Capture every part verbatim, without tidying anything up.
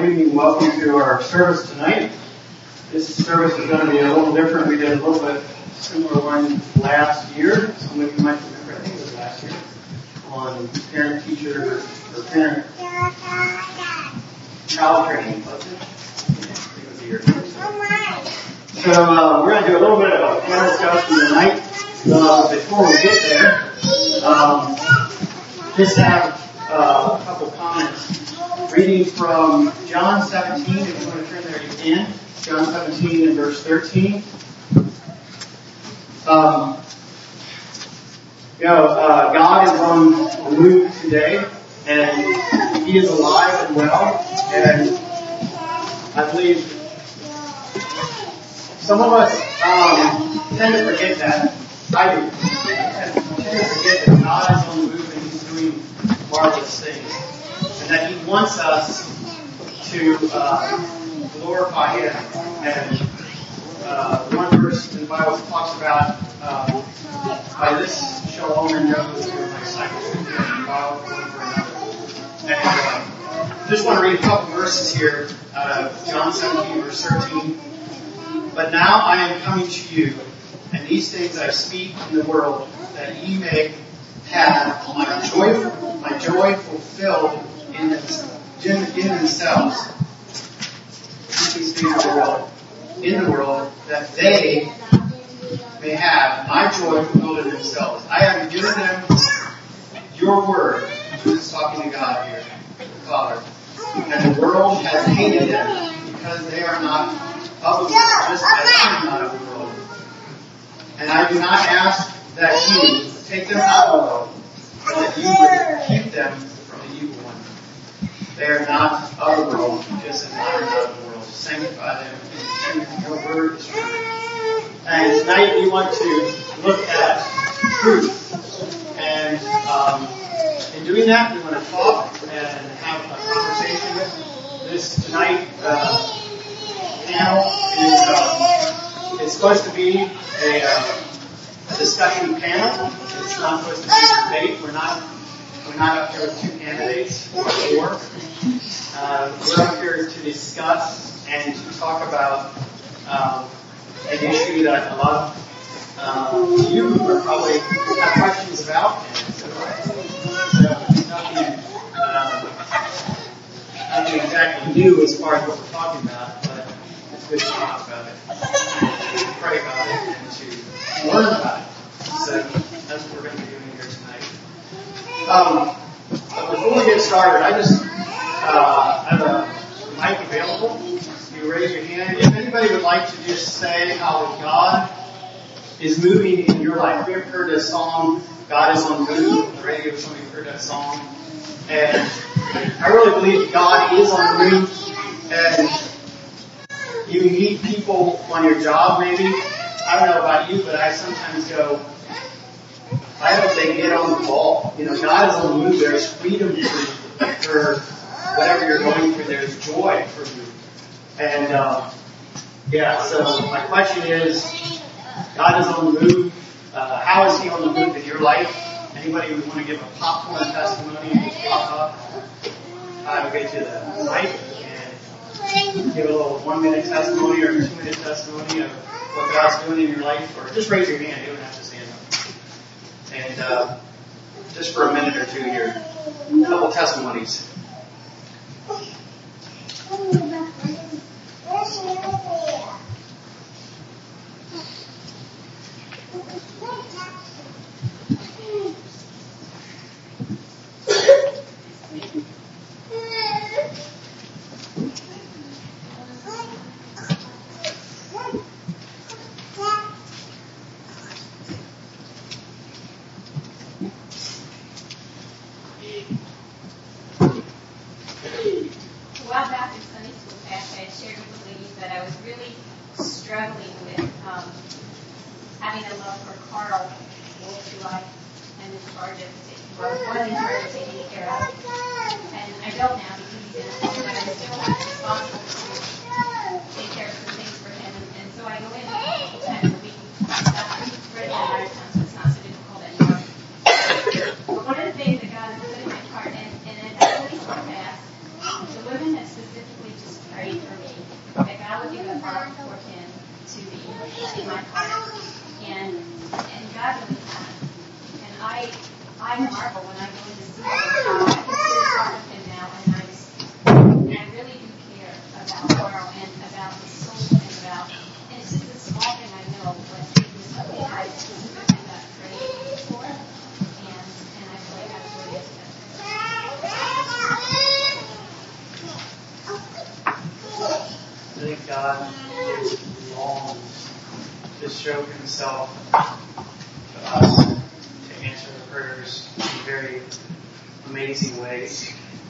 good evening. Welcome to our service tonight. This service is going to be a little different. We did a little bit similar one last year. Some of you might remember, I think it was last year, on parent-teacher or parent child training, wasn't it? Yeah, I think it was a year ago. So uh, we're going to do a little bit of a panel discussion tonight. Uh, before we get there, um, just have uh, a couple comments. Reading from John seventeen, if you want to turn there, you can. John seventeen and verse thirteen. Um, you know, uh, God is on the move today, and He is alive and well, and I believe some of us um, tend to forget that. I do. I tend to forget that God is on the move and He's doing marvelous things. And that He wants us to uh, glorify Him. And uh, one verse in the Bible talks about, uh, by this shall all men know that you are my disciples, and follow one for another. And uh, just want to read a couple verses here out of John seventeen, verse thirteen. But now I am coming to you, and these things I speak in the world, that ye may have my joy, my joy fulfilled in, in, in themselves. These things in the world, in the world, that they may have my joy fulfilled in themselves. I have given them your word. Jesus is talking to God here, the Father. And the world has hated them because they are not of the world, just as I am not of the world. And I do not ask that you take them out of the world, but that you would keep them from the evil one. They are not of the world, just as I am not of the world. Sanctify them in the truth. Your word is truth. And tonight we want to look at truth. And um, in doing that, we want to talk and have a conversation. This tonight uh, panel is uh, it's supposed to be a, uh, a discussion panel. It's not supposed to be a debate. We're not we're not up here with two candidates or four. Uh, we're up here to discuss and to talk about um, an issue that a lot of uh, you are probably have questions about. And so, so nothing, um, nothing exactly new as far as what we're talking about, but it's good to talk about it, and to pray about it, and to learn about it. So that's what we're going to be doing here tonight. Um, but before we get started, I just uh, have a mic available. You raise your hand. If anybody would like to just say how God is moving in your life. We have heard this song, God is on the move. On the radio, somebody heard that song. And I really believe God is on the move. And you meet people on your job maybe. I don't know about you, but I sometimes go, I hope they get on the ball. You know, God is on the move. There's freedom for, for whatever you're going through. There's joy for you. And, uh, yeah, so my question is, God is on the move. Uh, how is He on the move in your life? Anybody who would want to give a popcorn testimony and just pop up? I will get you the mic and give a little one-minute testimony or a two-minute testimony of what God's doing in your life. Or just raise your hand. You don't have to stand up. And uh, just for a minute or two here, a couple testimonies. One of the things that God has put in my heart, and, and it has really surpassed, the women that specifically I marvel when I go into see him. I can sit in front of him now, and I just, and I really do care about Carl and about his soul and about, and it's just a small thing I know, but it was something I specifically got prayed for, and and I feel like that's what it is. I think God longs to show Himself to us, to answer our prayers in very amazing ways.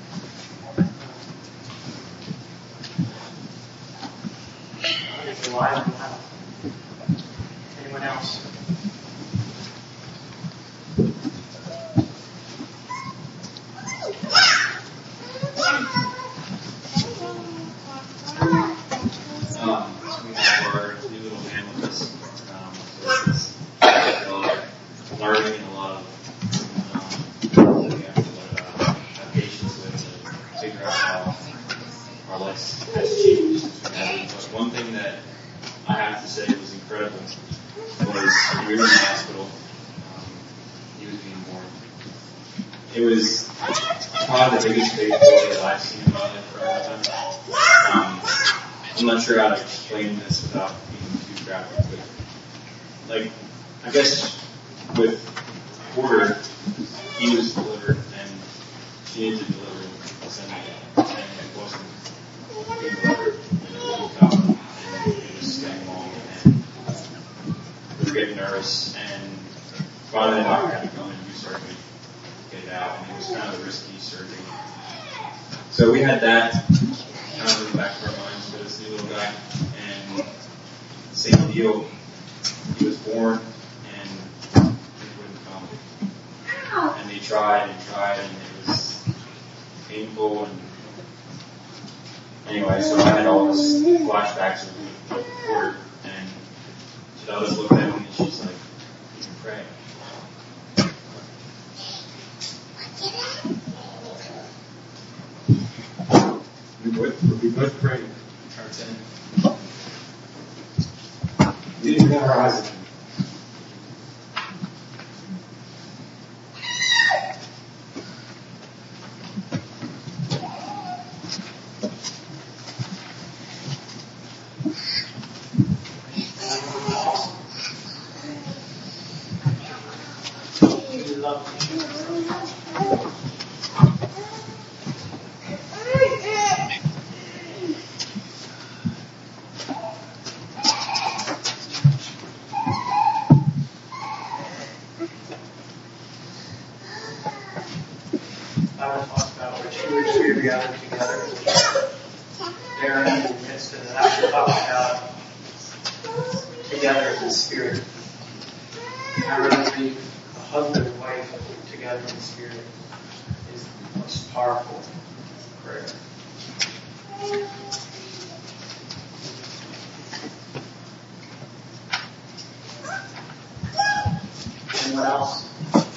I think rely on that. Anyone else? Um, we have our new little man with us. Um, so it's a lot of learning and a lot of um, we have to uh, have patience with to figure out how our lives has changed since we had it. But one thing that I have to say was incredible was when we were in the hospital. Um, he was being born. It was probably the biggest faith that I've seen in my life for a long time. Um, I'm not sure how to explain this without being too graphic, but like, I guess with Porter, he was delivered and she needed to deliver Sunday, and it wasn't being delivered, and it wouldn't come, and it was getting long, and we were getting nervous, and finally the doctor had to go and do surgery to get it out, and it was kind of a risky surgery. So we had that kind of in the back of our minds for this new little guy, and same deal. He was born, and he wouldn't come. And they tried and tried, and it was painful. And anyway, so I had all this flashbacks of the Porter, and Janelle just looked at me, and she's like, "You can pray." We both, we both prayed. We didn't have our eyes open. We love you. I want to talk about where two or three are gathered together. They're in the midst of it. I should talk about together in the Spirit. I really think a husband and wife together in the Spirit is the most powerful prayer. Anyone else?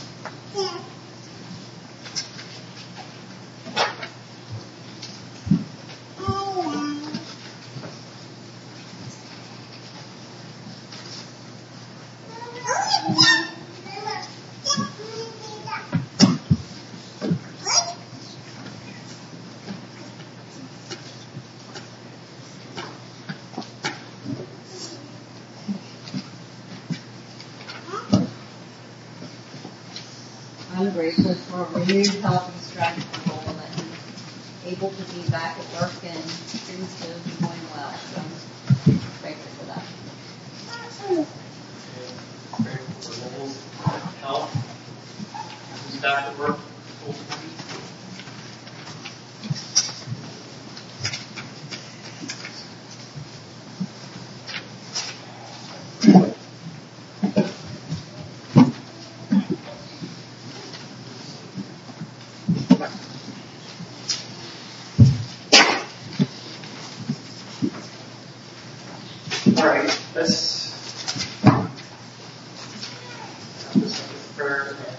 I'm grateful for renewed health and strength from Joel, that he's able to be back at work and things to be going well. So I'm grateful for that. Grateful for Joel's health. He's back at work full time. All right, let's wrap this up with prayer, and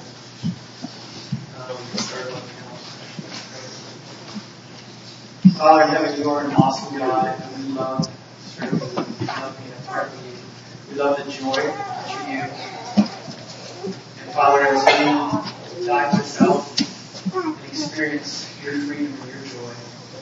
uh, we can start looking else. Father in heaven, you are an awesome God, and we love serving you. We love being a part of you. We love the joy that you give. And Father, as we die to self and experience your freedom and your joy.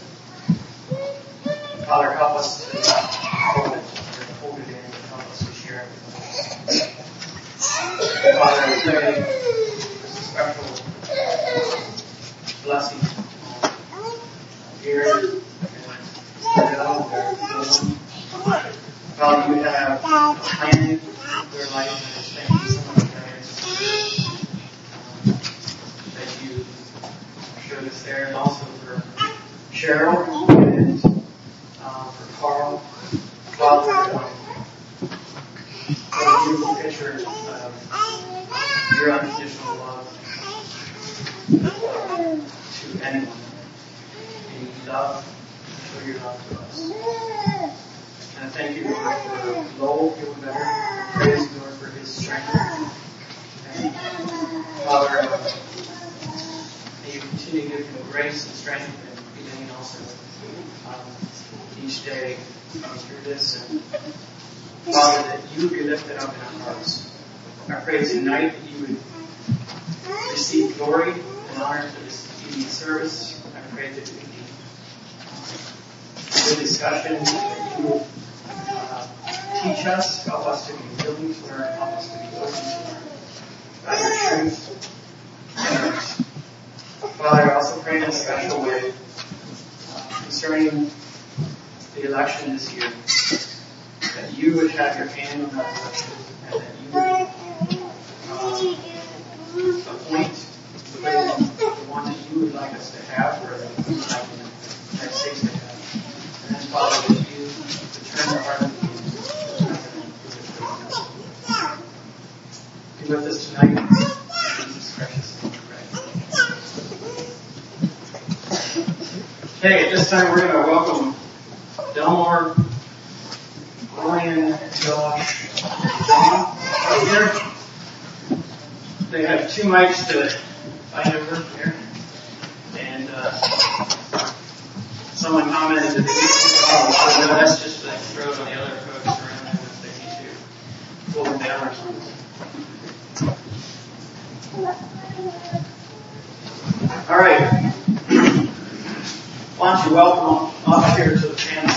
Father, help us to hold it, to hold it in, and help us to share it with others. Father, I pray for special blessings on Gary and Bill, their children. Father, you have a plan for their life, and I just thank you so much for that you showed us there, and also for Cheryl and um, for Carl. Father, um, what a beautiful picture of your unconditional love to anyone. And you love, show your love to us. And I thank you, Lord, for Lowell feeling better. I praise you, Lord, for his strength. And Father, uh, may you continue to give him grace and strength and beginning also um, each day um, through this. And Father, that you would be lifted up in our hearts. I pray tonight that you would receive glory and honor for this evening service. I pray that it would be a good discussion, that you would uh, teach us, help us to be willing to learn, help us to be open to learn about your truth and others. Father, I also pray in a special way uh, concerning the election this year, that you would have your hand on that election, and that you would uh, appoint the, the one that you would like us to have, or that you would like the United States to have. And then, Father, that you would turn the heart of the Be with us tonight. In Jesus' precious name we pray. Okay, at this time we're going to welcome Delmar, Ryan, Josh, and John right here. They have two mics to fight over here. And uh, someone commented that they get oh, so that's just to throw it on the other folks around them if they need to pull them down or something. All right. Why don't you welcome them up here to the panel?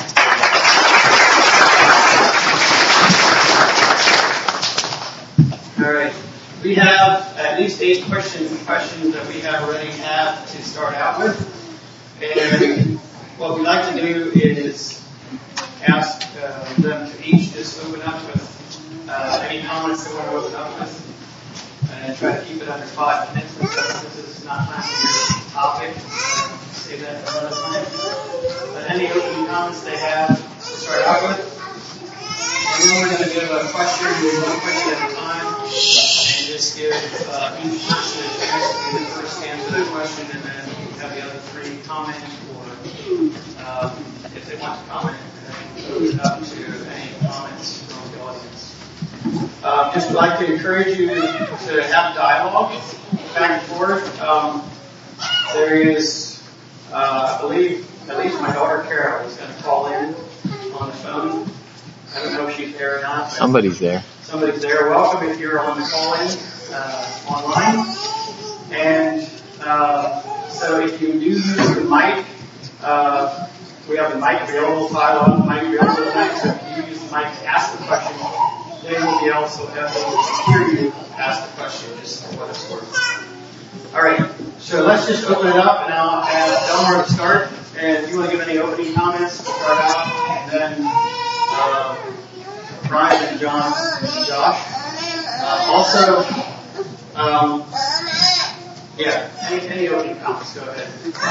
All right. We have at least eight questions questions that we have already have to start out with. And what we like to do is ask uh, them to each just open up with uh, any comments they want to open up with. And try to keep it under five minutes. Because this is not time for your topic. Save that for another time. But any opening comments they have to start out with. And then we're going to give a question, one question at a time, and just give uh, each person a chance to be the first to answer that question, and then have the other three comment, or um, if they want to comment, and then open it up to any comments from the audience. Uh, just would like to encourage you to have dialogue back and forth. Um, there is, uh, I believe, at least my daughter Carol is going to call in on the phone. I don't know if she's there or not. Somebody's there. Somebody's there. Welcome if you're on the call-in uh, online. And uh, so if you do use the mic, uh, we have the mic available, five on the mic available tonight. So if you use the mic to ask the question, they will be also able to hear you ask the question, just for what it's worth. All right, so let's just open it up, and I'll ask Delmar to start. And if you want to give any opening comments to start out, and then uh, Brian and John and Josh. Uh, also, um, yeah, any, any opening comments? Go ahead.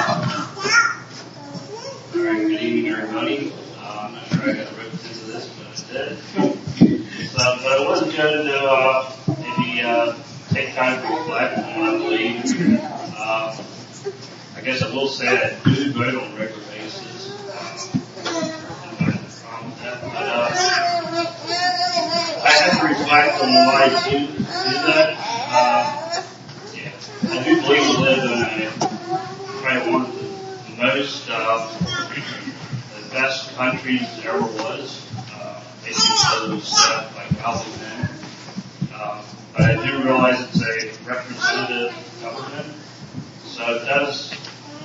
All right, good evening, everybody. Uh, I'm not sure I got the right sense of this, but I did. So, but it wasn't good to uh, maybe uh, take time to reflect on what I believe. Uh, I guess I will say I do vote on a regular basis. Uh, but uh, I have to reflect on why I do, do that. Uh, yeah, I do believe we live in a, probably one of the most, uh, the best countries there ever was. Basically because of stuff like housing then. Um, but I do realize it's a representative government. So it does,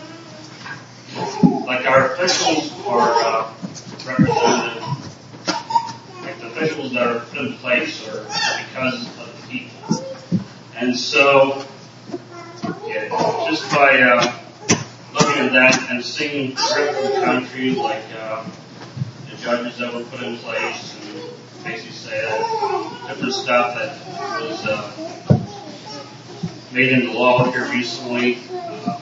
like our officials are uh, representative, like the officials that are put in place are because of the people. And so, yeah, just by uh, looking at that and seeing the rest of the country, like uh, the judges that were put in place, and basically say that different stuff that was uh, made into law here recently. Uh,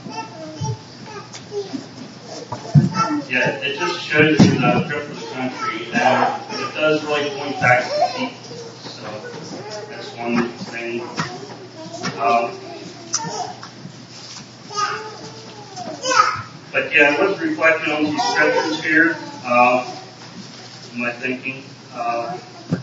yeah, it just shows you the drift of the country, and it does really point back to the people. So that's one thing. Um, but yeah, I was reflecting on these scriptures here. Uh, my thinking. Uh,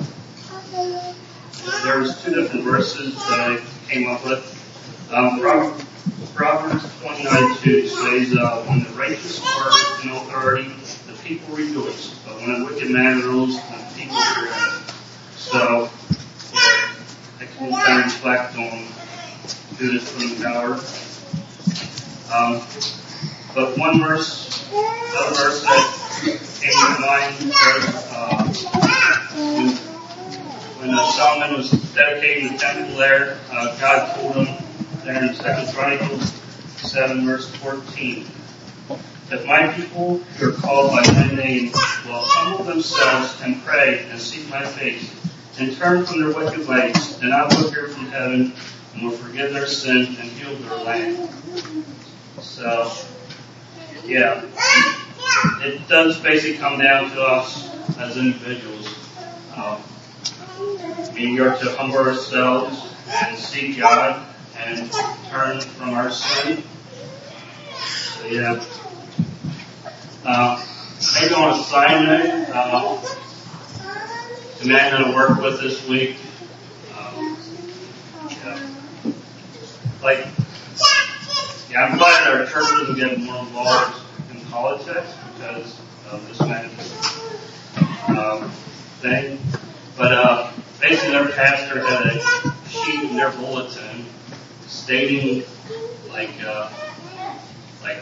there was two different verses that I came up with. Um, Proverbs twenty-nine two says, uh, when the righteous are in authority, the people rejoice. But when a wicked man rules, the people fear. So, yeah, I can kind of reflect on who is put in power. Um, but one verse, another verse that came to mind was, uh, when, when uh, Solomon was dedicating the temple there, uh, God told him, there in Second Chronicles seven, verse fourteen. If my people who are called by my name will humble themselves and pray and seek my face and turn from their wicked ways, then I will hear from heaven and will forgive their sin and heal their land. So, yeah, it does basically come down to us as individuals. Um, I mean, we are to humble ourselves and seek God and turn from our sin. So, yeah. Uh, maybe on a side note, uh, the man that I work with this week, um, yeah, like, yeah, I'm glad that our church doesn't get more involved in politics because of this kind of um, thing. But uh, basically, their pastor had a sheet in their bulletin stating, like, uh, like,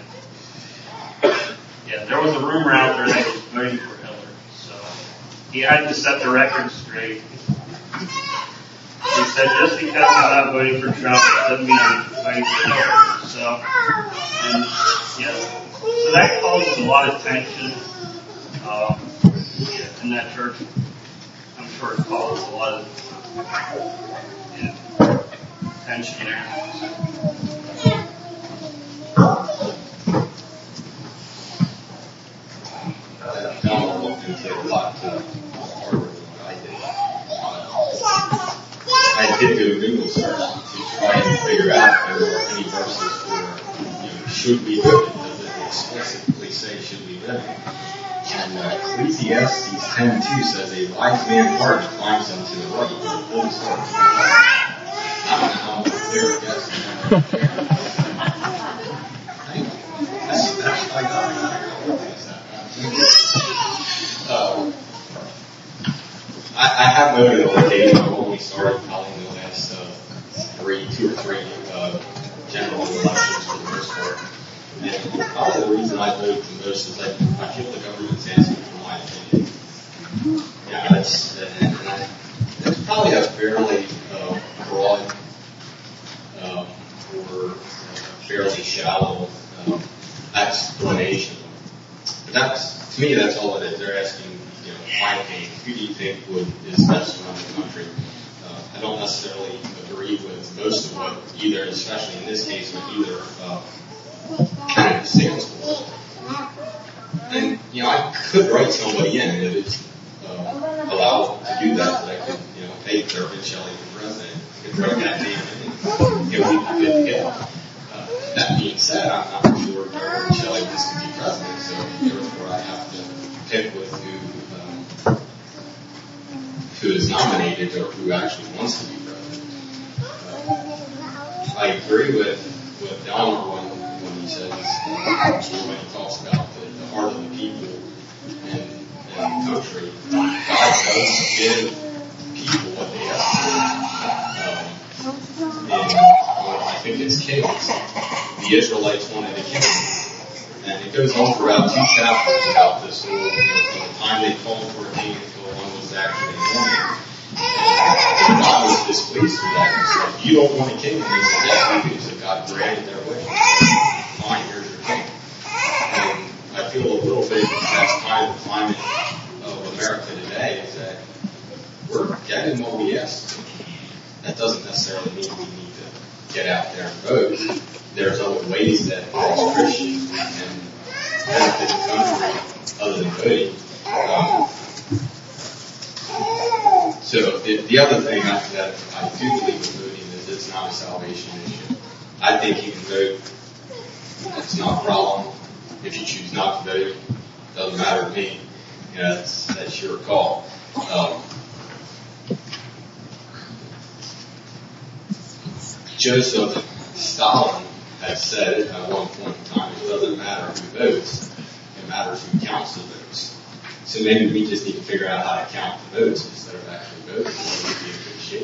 yeah, there was a rumor out there that he was voting for Hillary, so he had to set the record straight. He said, just because I'm not voting for Trump, it doesn't mean I'm voting for Hillary. So, and yeah, so that causes a lot of tension uh, yeah, in that church. I'm sure it causes a lot of yeah, tension there. Donald looked into it a lot uh, harder than what I did. Uh, I did do a Google search to try and figure out if there were any verses where, you know, should be living. Does it explicitly say should be living? And uh, Ecclesiastes ten two says, a wise man's heart climbs unto the right, and a fool's heart to the left. I don't know how clear it gets. That's, that's, I got it. Uh, I, I have noted on occasion when we started calling the last uh, three, two or three uh, general elections for the most part. And probably the reason I vote the most is I, I feel the government's asking for my opinion. Yeah, that's and, and it's probably a fairly uh, broad uh, or uh, fairly shallow uh, explanation. But that's, to me, that's all it is. They're asking, you know, my opinion. Who do you think would is best to run the country? Uh, I don't necessarily agree with most of what either, especially in this case, with either uh, candidate stands for. And, you know, I could write somebody in if it's uh, allowed to do that, that I could, you know, hey, Thurman Shelley for president. I could write that name in. You know, we could get uh, that being said, I'm not sure Thurman Shelley wants to be president, so therefore I have to pick with who um, who is nominated or who actually wants to be president. Uh, I agree with with Donald when, when he says, uh, when he talks about the, the heart of the people and, and the country. God does give people what they ask for. Um, and think it's kings. The Israelites wanted a king. And it goes on for about two chapters about this whole, you know, from the time they called for a king until one was actually anointed. And God was displeased with that. He said, you don't want a king? And they said, yes, we do. So God granted their wish. Fine, here's your king. And I feel a little bit that's kind of the climate of America today, is that we're getting what we asked for. That doesn't necessarily mean we need to get out there and vote. There's other ways that as Christians we can benefit the country other than voting. Um, so the, the other thing that, that I do believe in voting is it's not a salvation issue. I think you can vote. It's not a problem. If you choose not to vote, it doesn't matter to me. You know, that's, that's your call. Um, Joseph Stalin has said it at one point in time, it doesn't matter who votes, it matters who counts the votes. So maybe we just need to figure out how to count the votes instead of actually voting. That would be in good shape.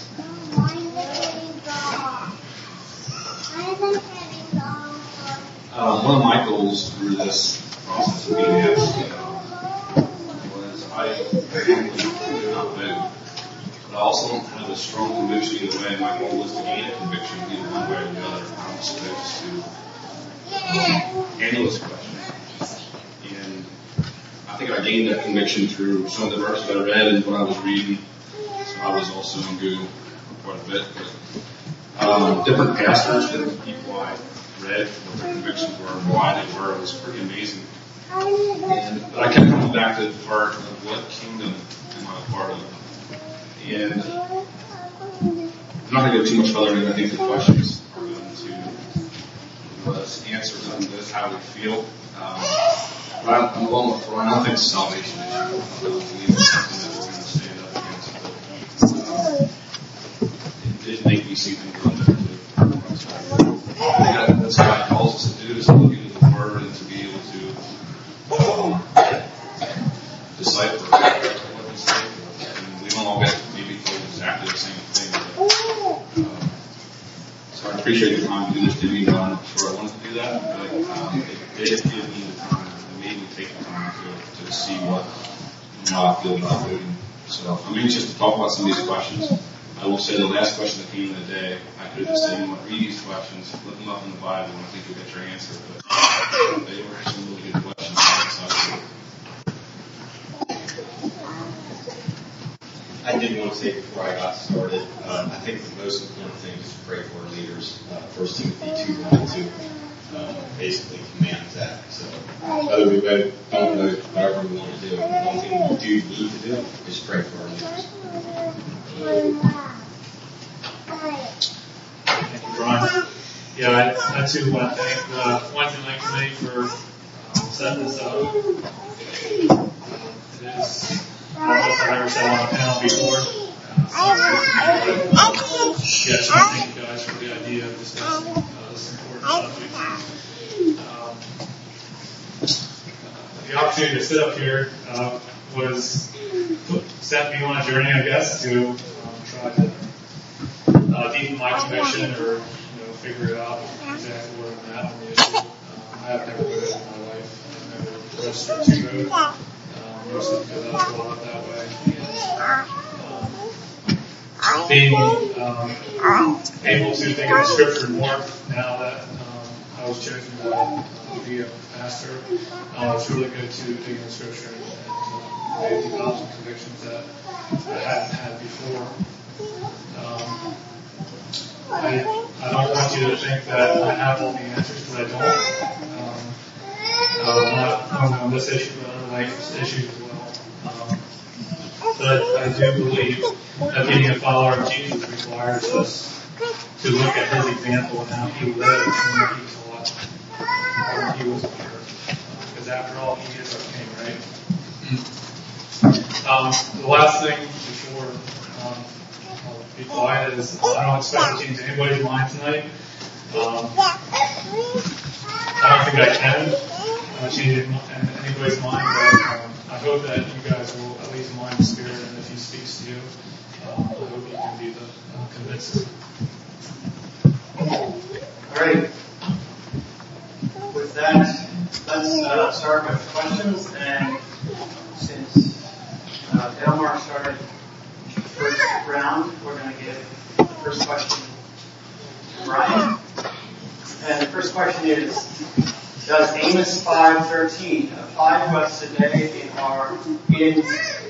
Uh, one of my goals through this process of being asked uh, was I normally do not vote, but I also don't have a strong conviction either way. My goal is to gain a conviction either one way or the other. I'm supposed to um, handle this question. And I think I gained that conviction through some of the verses I read and what I was reading. So I was also in Google for quite a bit. But um, different pastors, different people I read, what their convictions were and why they were. It was pretty amazing. And but I kept coming back to the part of what kingdom am I a part of. And I'm not going to go too much further into I think the questions are going to give us answers on this, how we feel. Um, but I'm, I'm along with Brian. I don't think it's a salvation issue. I don't believe it's something that we're going to stand up against. But, um, it did make me see things a little bit too. I think that, that's what God calls us to do, is to look into the Word and to be able to um, decipher what He's saying. And we don't all get maybe exactly the same thing. But, um, so I appreciate the time to do this. Didn't even know I'm sure I wanted to do that, but um, it did give me the time. It made me take the time to, to see what you know, I feel about voting. So I'm anxious to talk about some of these questions. I will say the last question that came in the day, I could have just said, you know, read these questions, look them up in the Bible, and I think you'll get your answer. But they were some really good questions. So I did want to say before I got started, uh, I think the most important thing is to pray for our leaders. Uh, First Timothy two one and two uh, basically commands that. So whether we vote, don't vote, whatever we want to do, one thing we do need to do is pray for our leaders. Thank you, Brian. Yeah, I, I too want to thank the Wednesday night committee for um, setting this up. Uh, it is, I don't know if I've ever said on a panel before. Uh, so yes, I thank you guys for the idea of discussing uh, this important subject. Um, uh, the opportunity to sit up here uh, was set me on a journey, I guess, to um, try to uh, deepen my conviction or, you know, figure it out exactly where I'm at on the issue. Um, I have never voted in my life. I've never registered to vote, um, mostly because I was brought up that way. And, um, being um, able to think of the scripture more now that um, I was chosen to uh, be a pastor, uh, it's really good to dig in the scripture and, and uh, develop some convictions that I hadn't had before. Um, I, I don't want you to think that I have all the answers, because I don't. Um, uh, not only on this issue, but other life issues as well. Um, but I do believe that being a follower of Jesus requires us to look at his example and how he lived and what he taught while he was on earth. Because after all, he is our king, right? Um, the last thing before um, I'll be quiet is I don't expect to change anybody's mind tonight. Um, I don't think I can uh, change anybody's mind, but um, I hope that you guys will at least mind the Spirit, and if he speaks to you, um, I hope you can be the uh, convinced. Great. With that, let's uh, start with questions. And since uh, Delmar started the first round, we're going to give the first question to Brian. And the first question is, does Amos five thirteen apply to us today in our in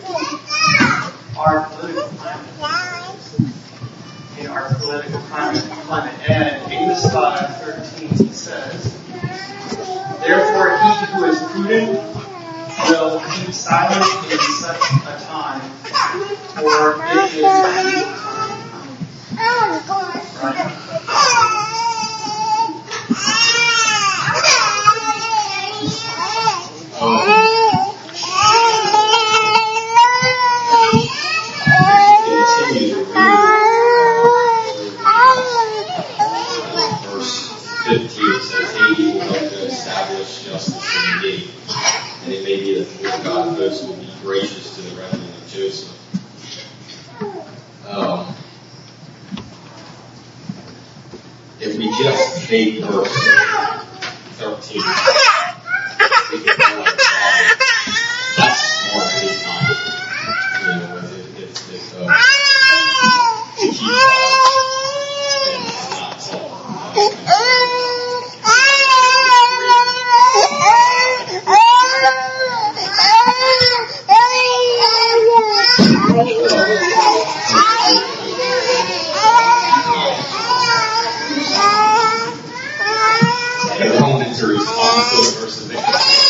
our political climate? In our political climate, climate. And Amos five thirteen says, therefore he who is prudent will keep silent in such a time, for it is evil time. Right? Continue to read verse fifteen. It says, "He will help to establish justice in thee, and it may be that the Lord God of hosts will be gracious to the remnant of Joseph." Um, if we just take verse thirteen, we can call it that's smart anytime. You know, if, if, if uh, to keep silent and not talk. Opponent to respond to the verses they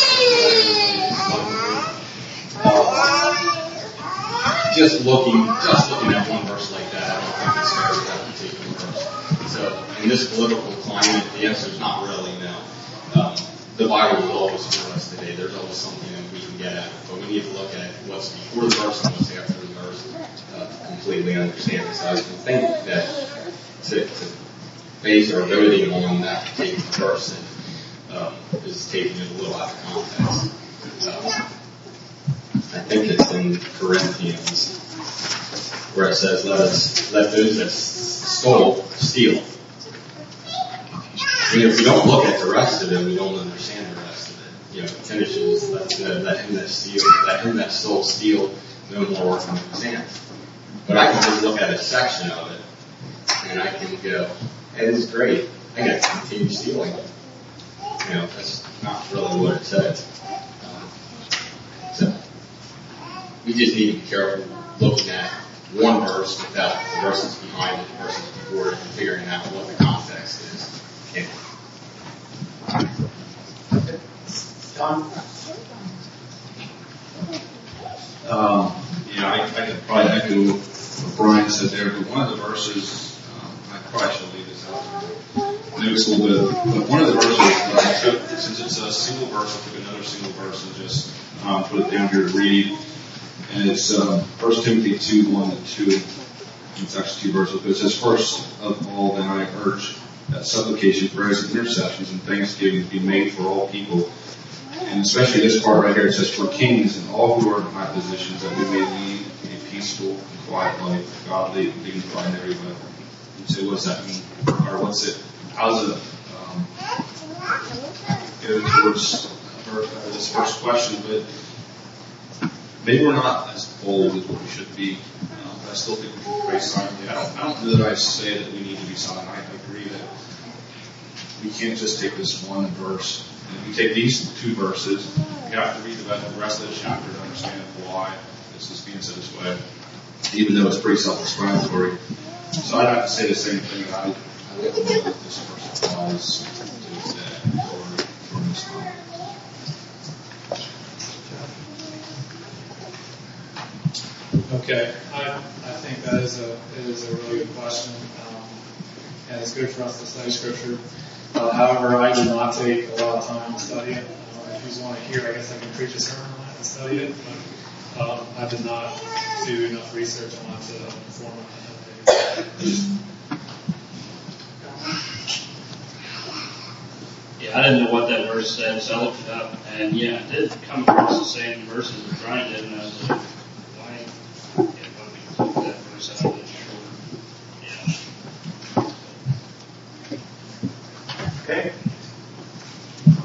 just looking, just looking at one verse like that, I don't think it's fair to that particular verse. So, in this political climate, the answer is not really no. Um, the Bible will always for us today. There's always something that we can get at, but we need to look at what's before the verse and what's after the verse uh, to completely understand it. So I think that to, to base our voting on that particular verse um, is taking it a little out of context. Um, I think it's in Corinthians where it says, "Let us let those that stole steal." I mean, if we don't look at the rest of it, we don't understand the rest of it. You know, it finishes, let, let him that steal, let him that stole steal no more work on his hands. But I can just look at a section of it, and I can go, "Hey, this is great. I got to continue stealing." You know, that's not really what it says. Um, so we just need to be careful looking at one verse without the verses behind it, the verses before it, and figuring out what the context is. Okay. John? Um, yeah, I, I could probably echo what Brian said there, but one of the verses, um, I probably should leave this out. Notes a little bit, but one of the verses that I took, since it's a single verse, I took another single verse and just um, put it down here to read. And it's um, First Timothy two, one to two. It's actually two verses, but it says, "First of all, then I urge that supplication, prayers, and intercessions and thanksgiving be made for all people." And especially this part right here, it says, "For kings and all who are in high positions, that we may lead a peaceful and quiet life, godly and dignified in every way." You say, what does that mean? Or what's it, how does it um, go towards uh, this first question? But maybe we're not as bold as what we should be. Um, but I still think we can pray silently. I don't, I don't know that I say that we need to be silent. I agree that we can't just take this one verse. And if we take these two verses, we have to read the rest of the chapter to understand why this is being said this way, even though it's pretty self-explanatory. So I'd have to say the same thing. I, I don't know that this verse applies to today or during this time. Okay, I, I think that is a it is a really good question, um, and it's good for us to study Scripture. Uh, however, I did not take a lot of time to study it. Uh, if you just want to hear, I guess I can preach a sermon on it and study it, but um, I did not do enough research on it to form an opinion. Yeah, I didn't know what that verse said, so I looked it up, and yeah, it did come across the same verses as Brian did, and I was like, why? Yeah, why would you put that verse out? It's short. Yeah.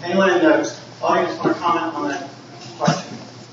Anyone in the audience want to comment on that question?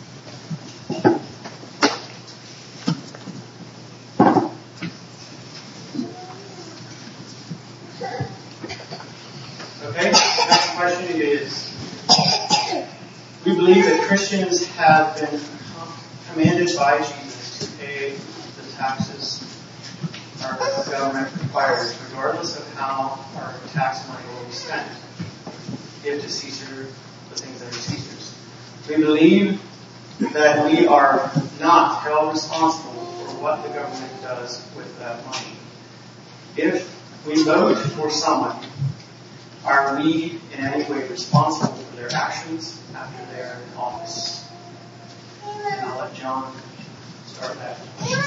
Okay, next question is, we believe that Christians have been commanded by Jesus to pay the taxes our government requires, regardless of how our tax money will be spent. Give to Caesar the things that are Caesar's. We believe that we are not held responsible for what the government does with that money. If we vote for someone, are we in any way responsible for their actions after they're in office? And I'll let John start that.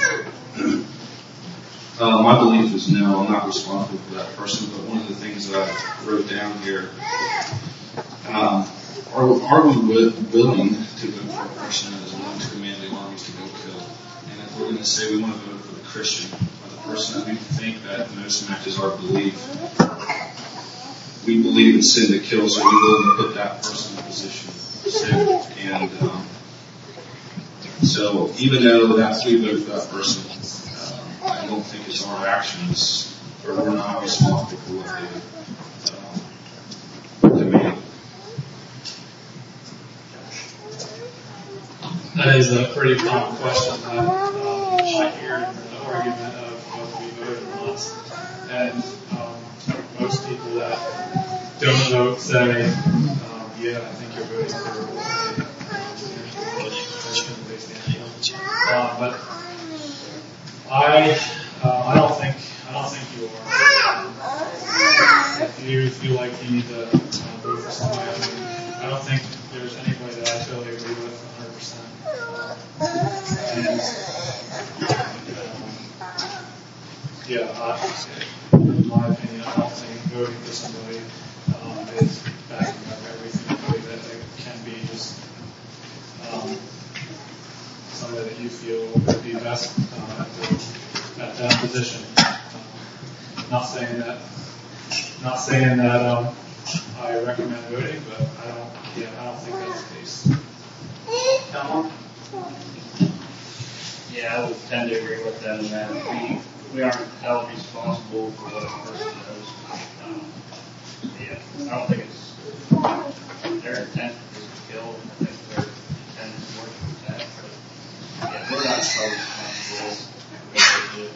Uh, my belief is no, I'm not responsible for that person, but one of the things that I wrote down here, um, are, are we wi- willing to vote for a person that is willing to command the armies to go kill? And if we're going to say we want to vote for the Christian, or the person that we think that most matches our belief, we believe in sin to kill, so we're willing to put that person in a position of sin. And um, so even though that's we vote for that person, I don't think it's our actions, or we're not responsible for what they um, demand. That is a pretty common question that um, I hear in the argument of whether we vote or not. And um, most people that don't vote say, um, yeah, I think you're voting for a uh, but I, uh, I don't think, I don't think you are. If you feel like you need to uh, vote for somebody, I, mean, I don't think there's anybody that I totally agree with one hundred percent. Uh, and, um, yeah, I, in my opinion, I don't think voting for somebody um, is backing up everything the way that it can be. Just um, somebody that you feel would be best uh, at, the, at that position. Um, not saying that, not saying that um, I recommend voting, but I don't, yeah, I don't think that's the case. Elmo? Yeah, I would tend to agree with them in that we we aren't held responsible for what a person does. Um, yeah, I don't think it's their intent is to kill. I think their intent is more to protect. But yeah, we're not held responsible for what they do.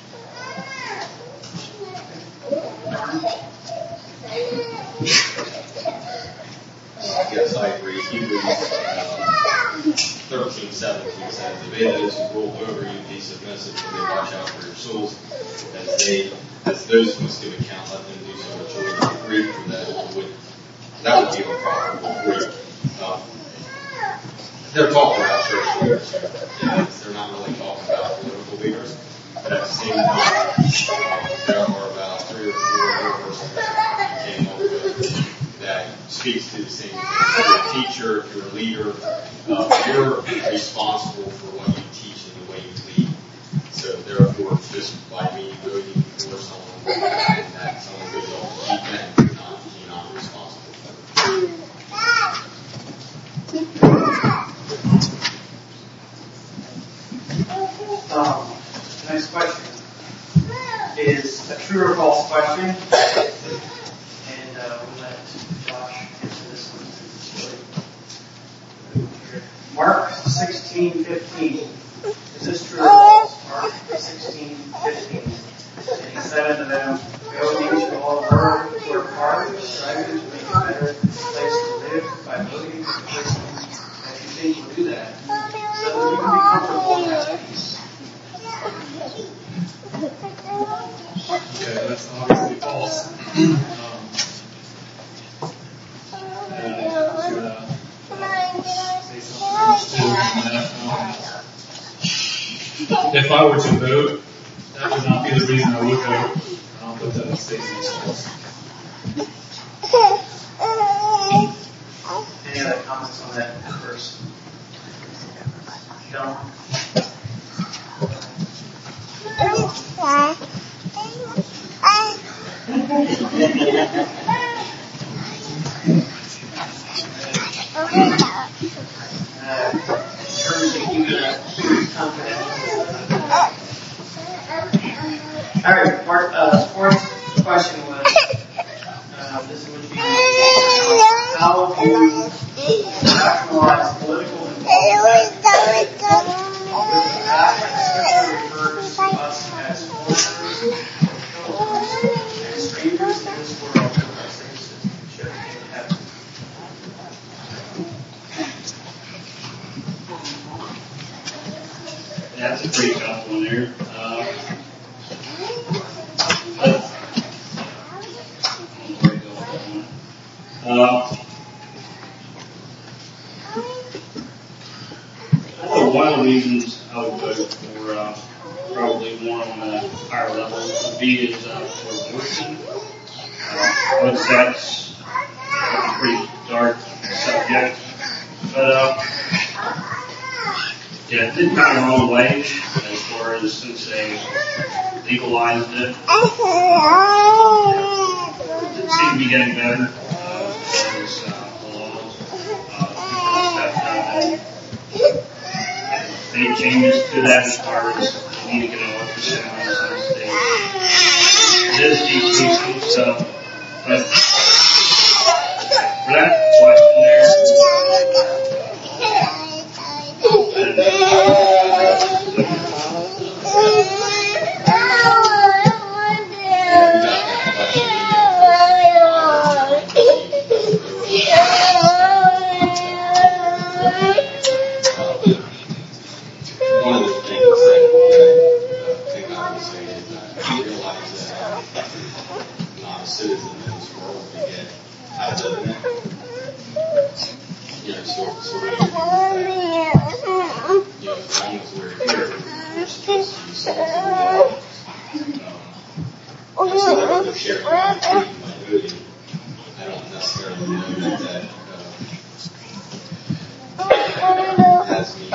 Yes, I agree. Hebrews uh, thirteen seventeen says, "Obey those who rule over you, be submissive, for they watch out for your souls, as they, as those who must give account, let them do so with children free, for that would that would be unprofitable for you." Um, they're talking about church leaders here. Yes, they're not really talking about political leaders, but at the same time, uh, there are about three or four other persons that came up with that speaks to the same thing. If you're a teacher, if you're a leader, uh, you're responsible for what you teach and the way you lead. So therefore, just by me voting for someone and that someone goes off the deep end, you're not, you're not responsible for it. Um, the next question is a true or false question. And uh, we'll let Josh answer this one. Mark sixteen fifteen. Is this true or false? Mark sixteen fifteen. And he said unto them, "Go ye into all the world, work hard, striving to make a better place to live by voting for the person that you think will do that, so that you can be comfortable and have peace." Okay, that's obviously false. um, and I was going to uh, say something else too on that. Um, if I were to vote, that would not be the reason I would vote. I'll put that as statement as false. Any other comments on that first? John? uh, encourage you to keep it confidential. All right, Mark, uh, fourth question was, uh, this would be, how do you rationalize political involvement with the fact that Scripture refers to us as foreigners and strangers in this world with our citizenship in heaven? That's a pretty tough one there. Uh, Uh, I know one of the reasons I would vote for uh, probably more on a higher level would be is uh, for abortion. Uh, I would say that's a pretty dark subject, but uh, yeah, it did kind of wrong way as far as since they legalized it. It did seem to be getting better. As, uh, the laws, uh, people stepped up and made changes to that as far as you need to get an ultrasound in some states. It is decreasing, so, but for that question One of the things that I think I would say is that I realize that I'm not a citizen in this world, but yet I live in it. You know, so, so we, you know, as long as we're here, we're supposed to be citizens of the um, so that we're sharing my opinion, my voting. I don't necessarily know that uh, has me.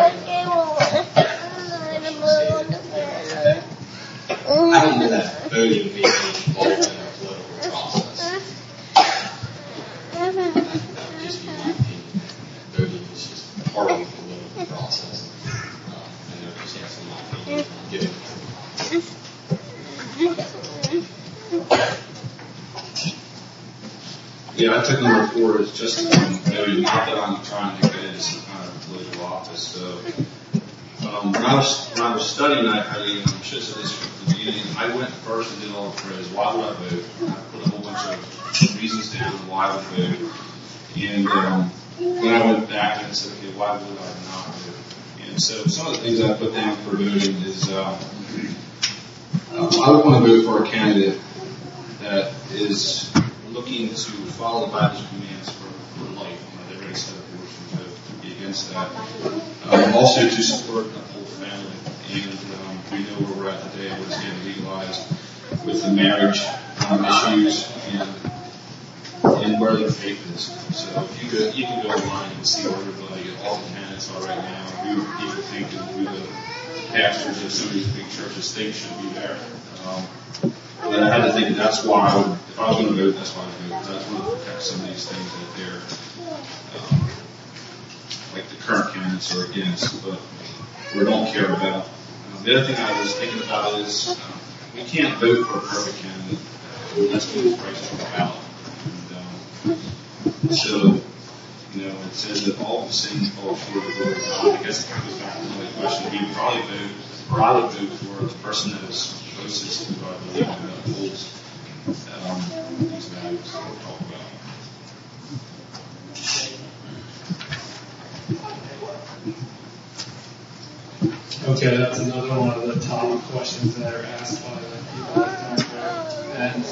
I don't know that voting may be involved in a political process. That would just be my opinion. Voting is just part of the political process. Um, I know just asking my opinion. Giving Yeah, I took number four as just um, voting, not that I'm trying to get into some kind of political office. So, um, when I was when I was studying, I, I you know, should have said this from the beginning. I went first and did all the prayers. Why would I vote? And I put a whole bunch of reasons down why I would vote. And um, then I went back and said, okay, why would I not vote? And so some of the things I put down for voting is uh, uh, I would want to vote for a candidate that is looking to follow the Bible's commands for, for life. You know, they've already said abortion, to, to be against that. Um, also to support the whole family. And um, we know where we're at today, where it's getting legalized with the marriage um, issues and and where their faith is. So you go, you can go online and see where everybody, all the candidates are right now, who people think and who the pastors of some of these big churches think should be there. Um, But I had to think that's why I would, if I was going to vote, that's why I would vote. I just want to protect some of these things that they're, um, like the current candidates are against, but we don't care about. Um, the other thing I was thinking about is um, we can't vote for a perfect candidate. Uh, that's what this price is about. And, um, so, you know, it says that all the sin fall short of the glory of God. I guess it goes back to another question. We would probably vote, or I would vote for the person that is closest to who I believe that holds um, these values that we're talking about. Okay, that's another one of the top questions that are asked by the people that don't vote. And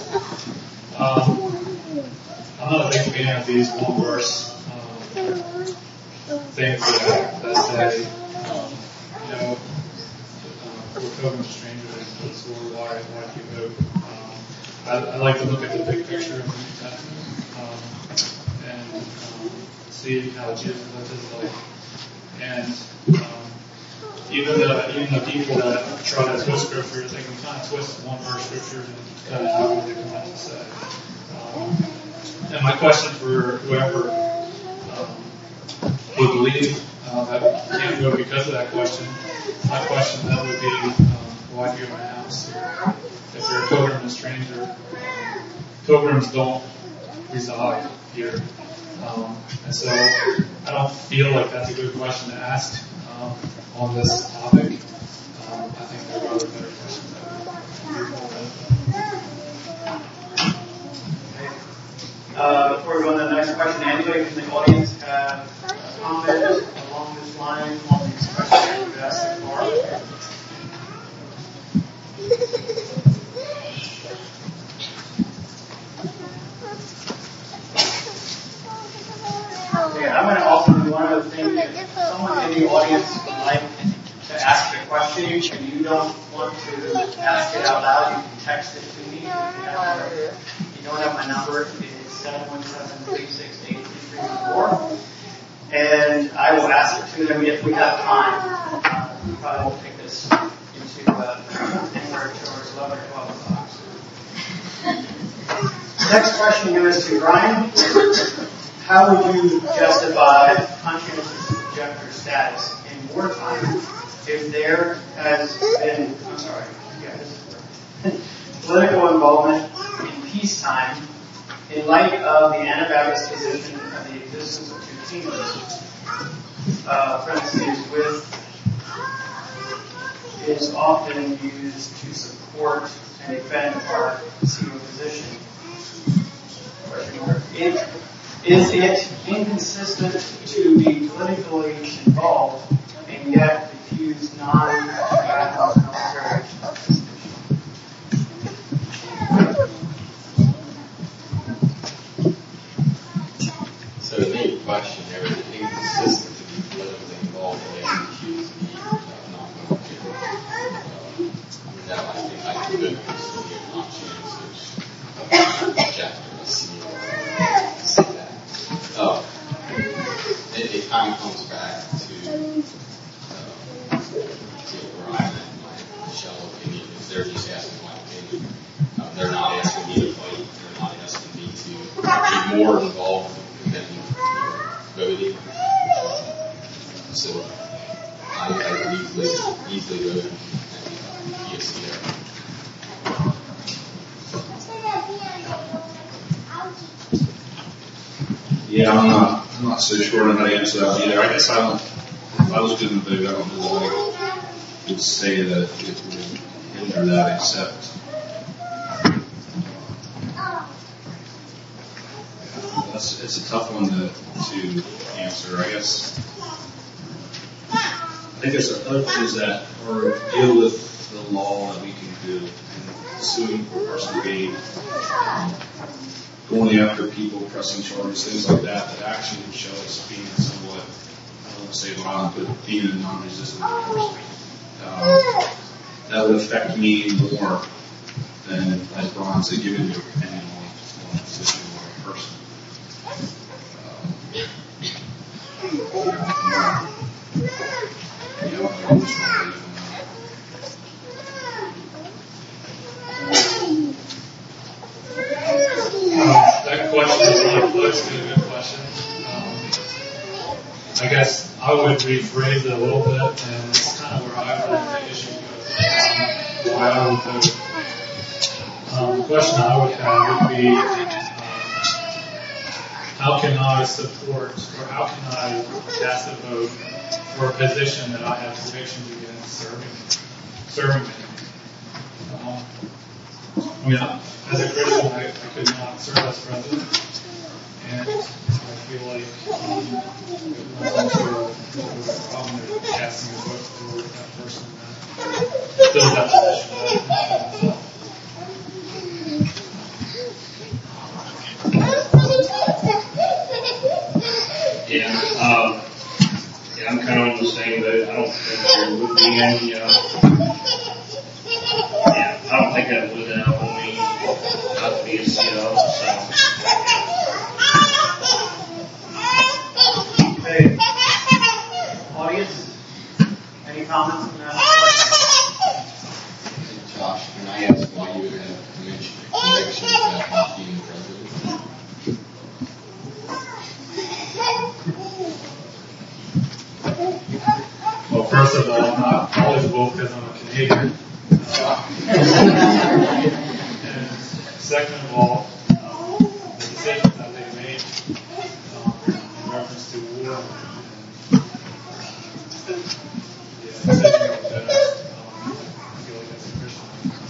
um, I'm not a big fan of these one verse um, things that, that say, um, you know, uh, we're covering strangers, but so why, why do you vote? Um, I, I like to look at the big picture of the New Testament um, and um, see how Jesus lived his life. And um, even the even the people that try to twist scripture, they can kind of twist one verse scripture and kind of how they come out to say. Um, and my question for whoever um, would believe uh, that you can't go because of that question, my question then would be, um, why do you my house here? If you're a pilgrim and a stranger, um, pilgrims don't reside here. Um, and so I don't feel like that's a good question to ask um, on this topic. Um, I think there are other better questions that would be more beneficial. Uh, before we go on to the next question, anybody from the audience have a comment along this line on these questions we've asked so far? Okay, I'm going to also do one other thing. If someone in the audience would like to ask a question and you don't want to ask it out loud, you can text it to me. If you have- if you don't have my number, it is seven one seven, three six eight, three three four. And I will ask it to them if we have time. Uh, we probably won't take this into uh, anywhere towards eleven or twelve o'clock. Next question goes to Brian. How would you justify conscientious objector status in wartime if there has been, I'm sorry, yeah, this is political involvement in peacetime in light of the Anabaptist position of the existence of two kingdoms, uh, parentheses, with is often used to support and defend our single position. Question mark. It, is it inconsistent to be politically involved and yet refuse non-combatant military participation? So the main question there is inconsistent to be politically involved and yet refuse to be uh, non-military. Uh, that I think I could be a conscientious objector. I see see that. Oh, it, it kind of comes back to, uh, to where I'm at, my shallow opinion, is they're just asking my opinion. Uh, they're not asking me to fight. They're not asking me to be more involved than voting. So I, I would easily, easily vote and be a C R. Yeah, I'm not, I'm not so sure on how to answer that either. I guess I don't, if I was going to vote, I don't know that I would say that it would hinder that, except that's, it's a tough one to, to answer. I guess, I think there's other things that are deal with the law that we can do, and suing for personal gain, um, going after people, pressing charges, things like that, that actually would show us being somewhat, I don't want to say violent, but being a non-resistant person. Um, that would affect me more than, as Ron said, giving your opinion on, on a position or a person. Um, yeah, yeah, I don't know what's wrong with it. Um, that question is really close to a good question. Um, I guess I would rephrase it a little bit, and it's kind of where I run the issue goes. Um, why I would vote. Um, the question I would have would be, um, how can I support, or how can I cast a vote for a position that I have convictions against serving, serving me? Um, I mean, as a Christian, I, I could not serve as president, and I feel like um, it runs into a, a problem of casting a vote for that person that fills that position. Yeah, um, yeah, I'm kind of on the same boat. I don't think there would be any, uh, yeah, I don't think that would uh, mean not to be a C O, so. Okay. Audience, any comments on that? Josh, can I ask why you would have conviction- convictions about not being president? first of all, I'm not eligible because I'm a Canadian. Uh, and second of all, um, the decisions that they made um, in reference to war and yeah, decisions like that, um, I feel like that's a Christian.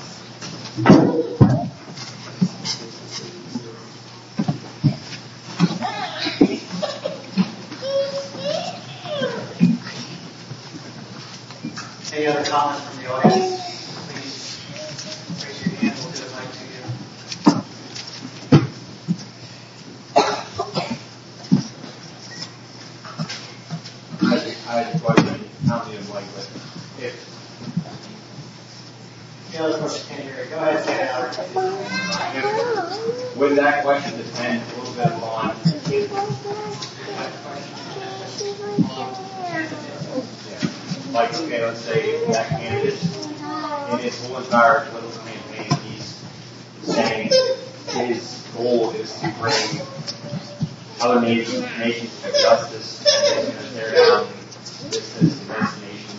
Any other comments from the audience? Please raise your hand. We'll get a mic to you. I I had a question. How many of like, if The other question can't hear it. Go ahead, say it out. would that question depend a little bit upon like, okay, let's say that candidate in his whole entire political campaign, he's saying his goal is to bring other nations, nations to justice, and he's going to tear down this, this, and this nation.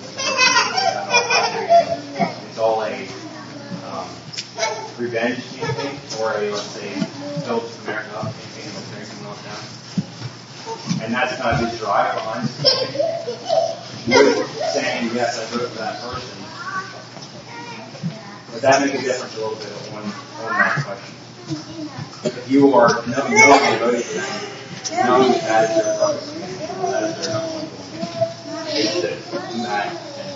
It's all a um, revenge campaign, or a, let's say, build America up campaign, let's tear someone else down. And that's kind of his drive behind this campaign. Would saying, yes, I voted for that person, would that make a difference a little bit on, on that question? If you are knowing nobody voted for them, knowing that that is their purpose, that is their number one goal, is to do that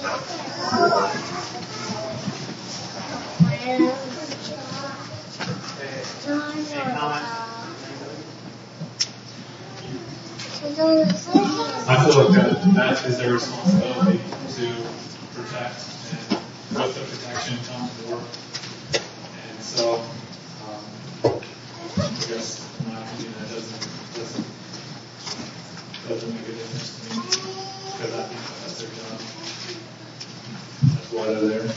Any comments? I feel like that, that is their responsibility to protect, and with the protection comes war. And so, um, I guess, in my opinion, that doesn't, doesn't, doesn't make a difference to me, because I think that's their job. That's why they're there.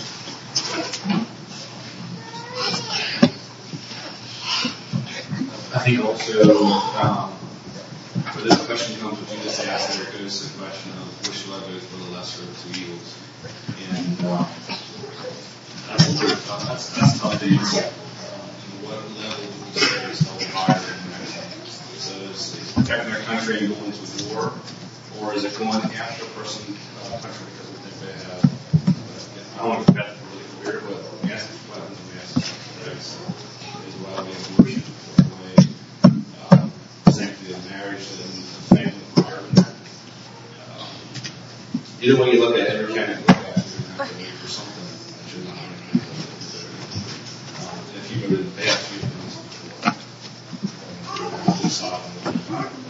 I think also, um, where this question comes, what you just asked, there goes to the question of which shall I vote for the lesser of two evils. And uh, that's, tough, that's, that's tough to answer. Um, what level would you say is held higher than the next? So is, is protecting their country and going to war, or is it going after a person, uh, country because we think they have, uh, I don't want to get really clear, but massive weapons and massive threats. Is why we have abortion. Sanctity of marriage and family environment. Um, either way you look at it, every kind of look at it, you're going to have to wait for something that you're not going to do. Um, and if you go to the past few things before, you're going to lose out on the environment.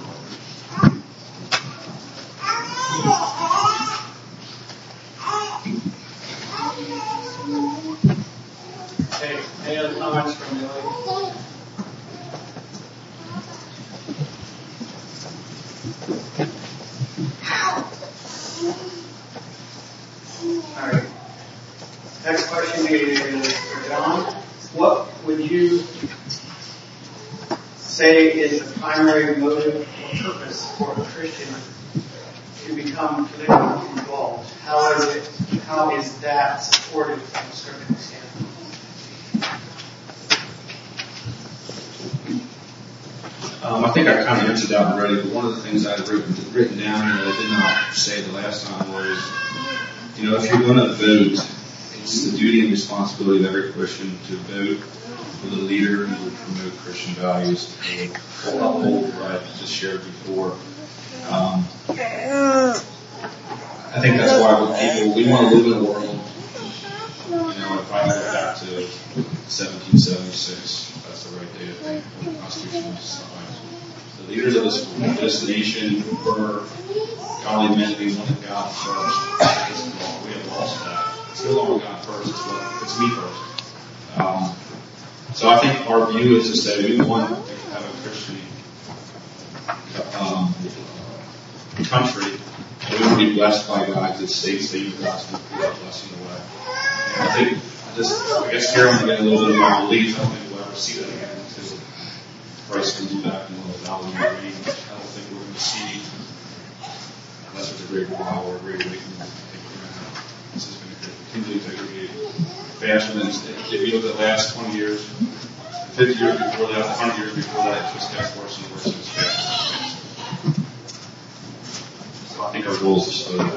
Okay, any other comments from the audience? All right. Next question is for John. What would you say is the primary motive or purpose for a Christian to become politically involved? How is it? How is that supported from a scriptural standpoint? Um, I think I kind of answered that already, but one of the things I had written, written down and I did not say the last time was, you know, if you're going to vote, it's the duty and responsibility of every Christian to vote for the leader who would promote Christian values and uphold what I just shared before. Um, I think that's why we're people, we want to live in a world, you know, if I go back to seventeen seventy-six, that's the right date, I think, when the Constitution was signed. The leaders of this, this nation were godly men, we wanted God first. We have lost that. It's no longer God first, it's, what, it's me first. Um, so I think our view is to say we want to have a Christian um, country, and we want to be blessed by God that states that you guys will be our blessing away. And I think, I just, I guess here I'm going to get a little bit of my belief. I don't think we'll ever see that again until Christ comes back and will allow them to reign. I don't think we're going to see, unless it's a great revival or a great awakening, continue to aggregate faster than, if you look at the last twenty years, fifty years before that, one hundred years before that, it just got worse and worse and it's faster and faster. So I think our goal is to slow that.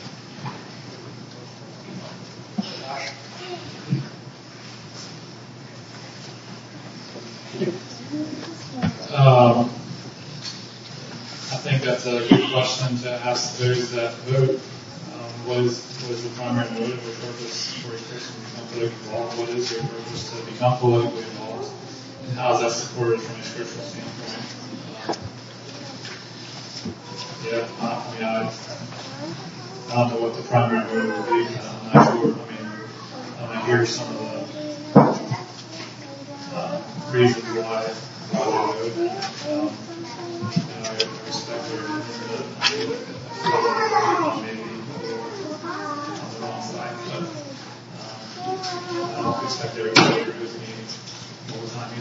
Um, I think that's a good question to ask those that vote. Um, what is what is the primary motive or purpose for a person to become politically involved? What is their purpose to become politically involved? And how is that supported from a scriptural standpoint? Um, yeah, I, I mean, I, I don't know what the primary motive would be. I'm not sure. I mean, um, I hear some of the uh, reasons why. Um, you know, I respect their input. I feel like maybe on the wrong side, but um, I don't expect everybody to agree with me all the time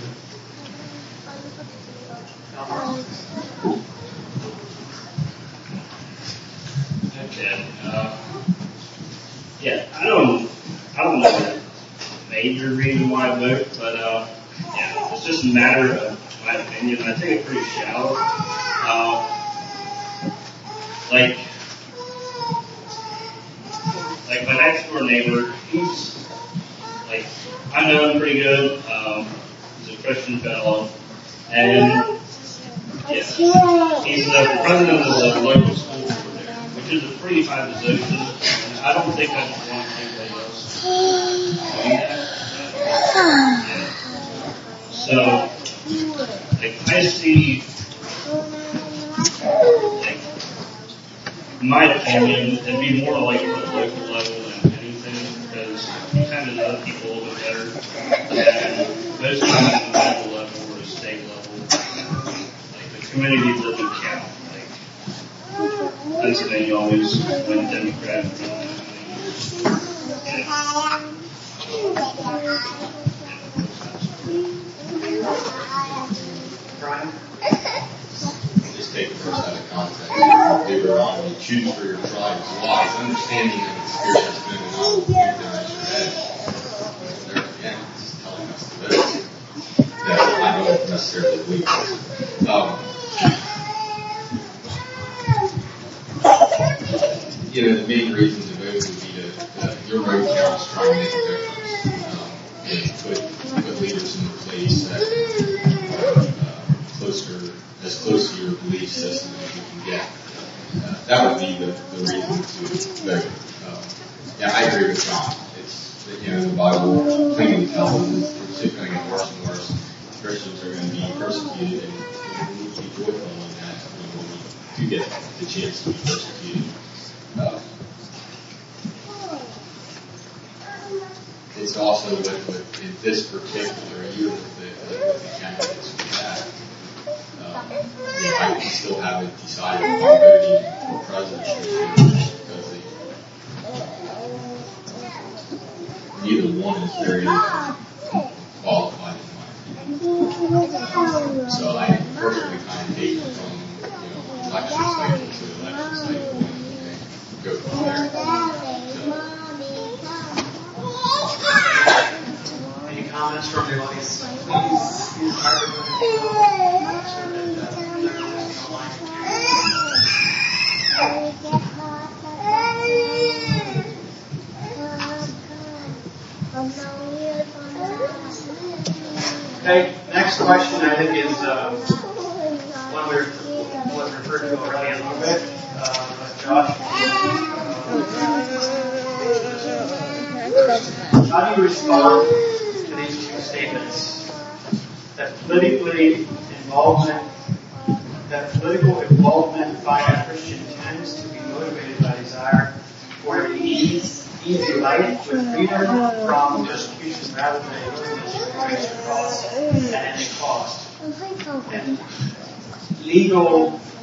either. Okay. Uh, yeah, I don't, I don't know the major reason why I vote, but uh, yeah, it's just a matter of my opinion. I think it's pretty shallow. Uh, like, like my next door neighbor, he's like, I know him pretty good. Um, he's a Christian fellow, and yeah, he's the president of the local school over there, which is a pretty high position. And I don't think I want anybody else doing that. Yeah. So, like, I see, like, in my opinion, it'd be more like at the local level than anything, because you kind of know people a little bit better. And most times at the local level or the state level, like, the community doesn't count. Like, Pennsylvania always went Democrat for a Brian? Just take the verse out of context. Deuteronomy, choose for your tribes wise, understanding that the Spirit has been and all the wisdom as your head. There again, it's telling us this. That I don't necessarily believe this. Um, you know, the main reason to vote would be to, uh, your vote counts trying to make a difference. Um, and put, put leaders in place that closer, as close to your belief system as you can get. Uh, that would be the, the reason to vote. Um, yeah, I agree with John. It's, you know, the Bible plainly tells us it's just going to get worse and worse. Christians are going to be persecuted, and we need to be joyful in that when we do get the chance to be persecuted. Uh, it's also with, with in this particular year with the, with the candidates we have. Um, I still haven't decided if I'm voting for president because they, neither one is very qualified in my opinion. So I perfectly kind of take it from, you know, election cycle to election cycle and, and go from there. So, any comments from the audience? Please use microphone. Okay, next question I think is uh, one we was referred to already a little bit, uh, but Josh. Uh, how do you respond to these two statements? That politically involvement, that political involvement by a Christian tends to be motivated by desire for an easy, easy life with freedom from persecution rather than a willingness to embrace the cross at any cost. And legal,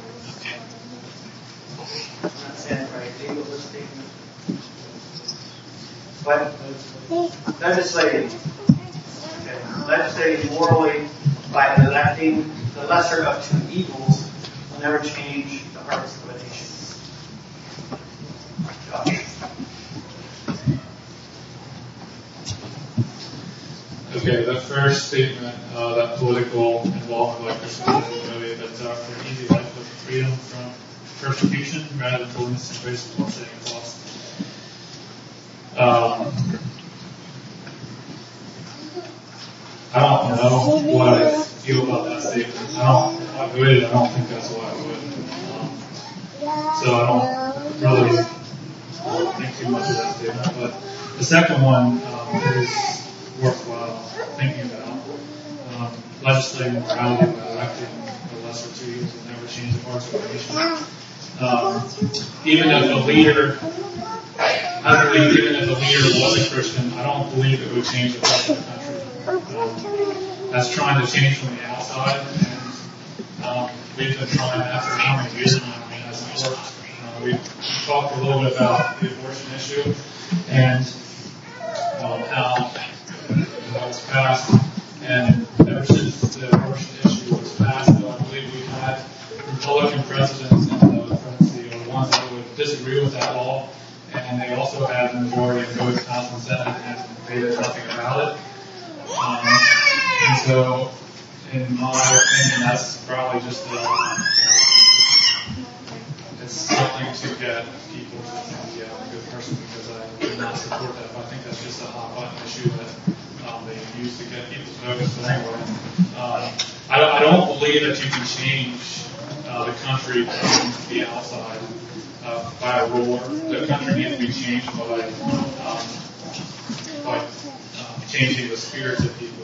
I'm not saying it right, legalistic, but legislating, okay, legislating morally by electing the lesser of two evils will never change the hearts of a nation. Josh. Okay, the first statement, uh, that political involvement by Christians is motivated uh, for an easy life with freedom from persecution rather than fullness and grace is what saying it's lost. Um, I don't know what I feel about that statement. I don't, if I voted, I don't think that's what I would. Um, so I don't really think too much of that statement. But the second one um, is worthwhile thinking about. Um, legislating morality by electing the lesser two evils will never change the hearts of the nation. Um, even if the leader, I believe even if the leader was a Christian, I don't believe it would change the rest of the country. Um, that's trying to change from the outside, and um, we've been trying after how many years now, I mean, it hasn't worked. Uh, we've talked a little bit about the abortion issue and um, how it was passed, and ever since the abortion issue was passed, though, I believe we've had Republican presidents and the presidency are the ones that would disagree with that law, and they also had the majority of votes House and Senate, and they did nothing about it. Um, and so, in my opinion, that's probably just a, it's something to get people to think, yeah, I'm a good person because I did not support that. But I think that's just a hot button issue that um, they use to get people's votes. But anyway, um, I, don't, I don't believe that you can change uh, the country from the outside uh, by a ruler. The country needs to be changed by um, by um, changing the spirits of people.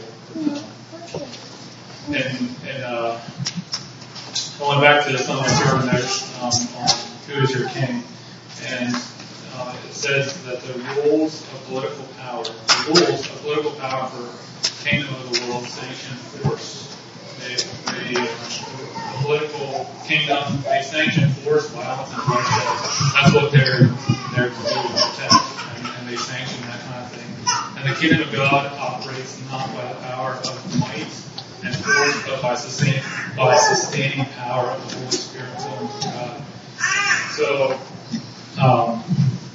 And, and uh, going back to some of the sermon notes um, on who is your king, and uh, it says that the rules of political power, the rules of political power for the kingdom of the world sanction force. They, they, uh, the political kingdom, they sanction force, violence, and bloodshed. That's what they're there to do, protect, and, and they sanction that kind of thing. And the kingdom of God operates not by the power of might and force, but by sustaining, by sustaining power of the Holy Spirit and of God. So, um,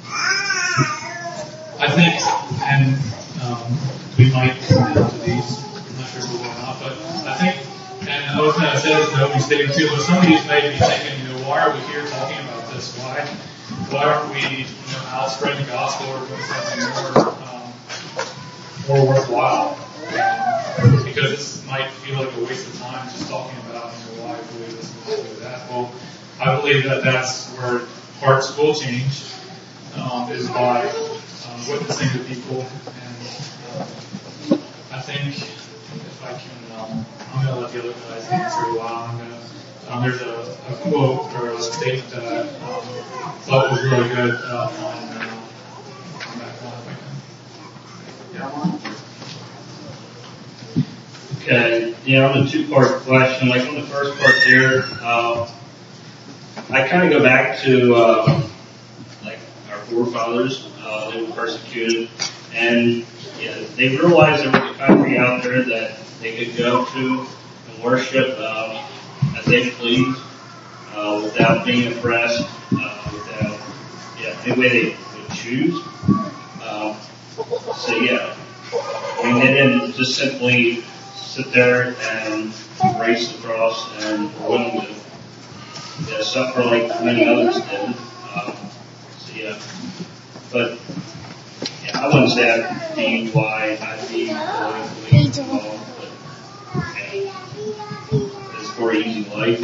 I think, and um, we might come down to these, I'm not sure if we will or not, but I think, and I was going to say this in the opening statement too, but some of these may be thinking, you know, why are we here talking about this? Why, why aren't we, you know, out spreading the gospel or doing something more, um, more worthwhile? Um, because this might feel like a waste of time just talking about, you know, why I believe this and why I believe that. Well, I believe that that's where hearts will change, um, is by um, witnessing to people. And uh, I think if I can, um, I'm going to let the other guys answer a while. I'm going to, um, there's a, a quote or a statement that I um, thought was really good uh, on, uh, on that one. Yeah. Okay, yeah, on the two-part question, like on the first part there, uh, I kind of go back to uh, like our forefathers. Uh, they were persecuted, and yeah, they realized there was a country out there that they could go to and worship uh, as they pleased, uh, without being oppressed, uh, without yeah, any way they would choose. Um, so yeah, I mean, they didn't just simply sit there and embrace the cross and were willing to yeah, suffer like many others did. Um, so yeah, but yeah, I wouldn't say I'd be why I'd be politically involved, but yeah, it's for an easy life.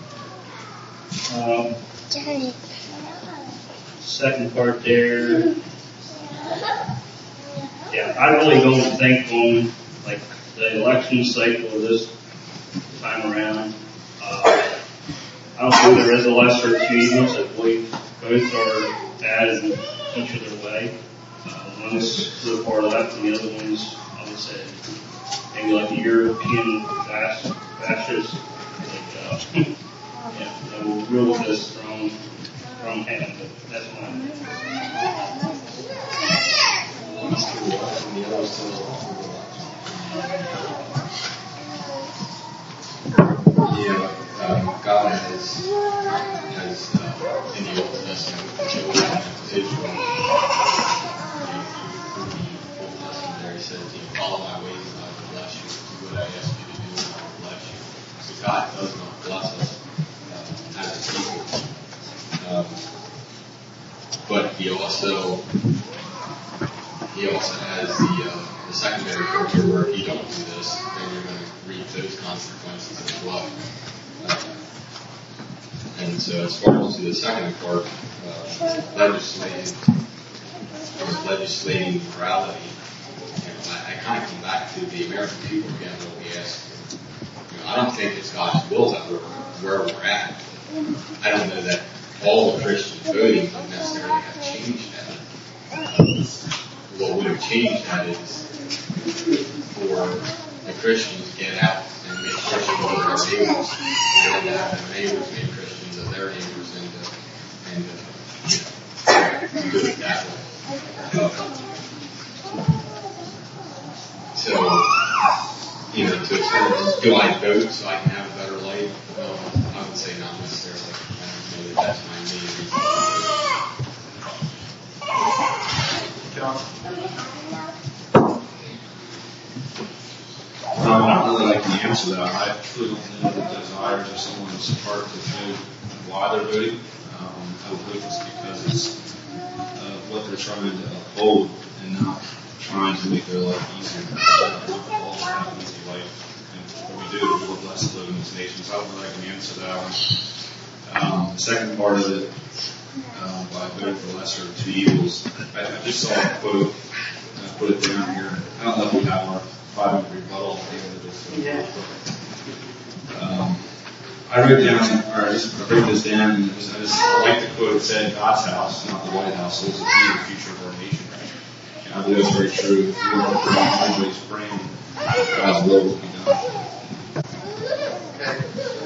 Um, second part there, yeah, I really don't think on like the election cycle this time around. Uh, I don't think there is a lesser two evils. I believe both are bad in each of their way. Uh, one is to the far left, and the other one's, I would say, maybe like the European fasc- fascists, like, uh, yeah, that will rule with this strong, strong hand. But that's mine. Yeah, uh, God has, has uh, in the Old Testament, chosen Israel. In the Old Testament there, he says, you know, follow my ways and I Um, but he also he also has the uh, the secondary filter where if you don't do this, then you're going to reap those consequences as well. Uh, and so as far as to the second part, uh, legislating or legislating morality, you know, I, I kind of come back to the American people again what we asked for. You know, I don't think it's God's will that we're where we're at. I don't know that all the Christians voting would necessarily have changed that. What would have changed that is for the Christians to get out and make Christians of their neighbors, and to have their neighbors make Christians of their neighbors, and uh, and uh, you know, do it that way. So, you know, to explain, do I vote so I can have a better life? Um, I would say not necessarily. I don't know that that's my main reason. John? Um, I don't really like the answer to that. I truly don't know the desires of someone's heart to vote why they're voting. Um, I would hope it's because it's uh, what they're trying to uphold and not trying to make their life easier. We all have an easy life. And what we do is we're blessed to live in this nation. So I don't really like the answer to that one. Um, the second part of it, um, by voting for lesser of two evils, I, I just saw a quote, and I put it down here. I don't know if we have our five minute rebuttal at the end of this. Yeah. Um, I wrote down, or I just I wrote this down, and it was, I just I like the quote. It said, "God's house, not the White House, holds the key to the future of our nation." And I believe that's very true. If we want to put on everybody's frame, God's will will be done. Okay.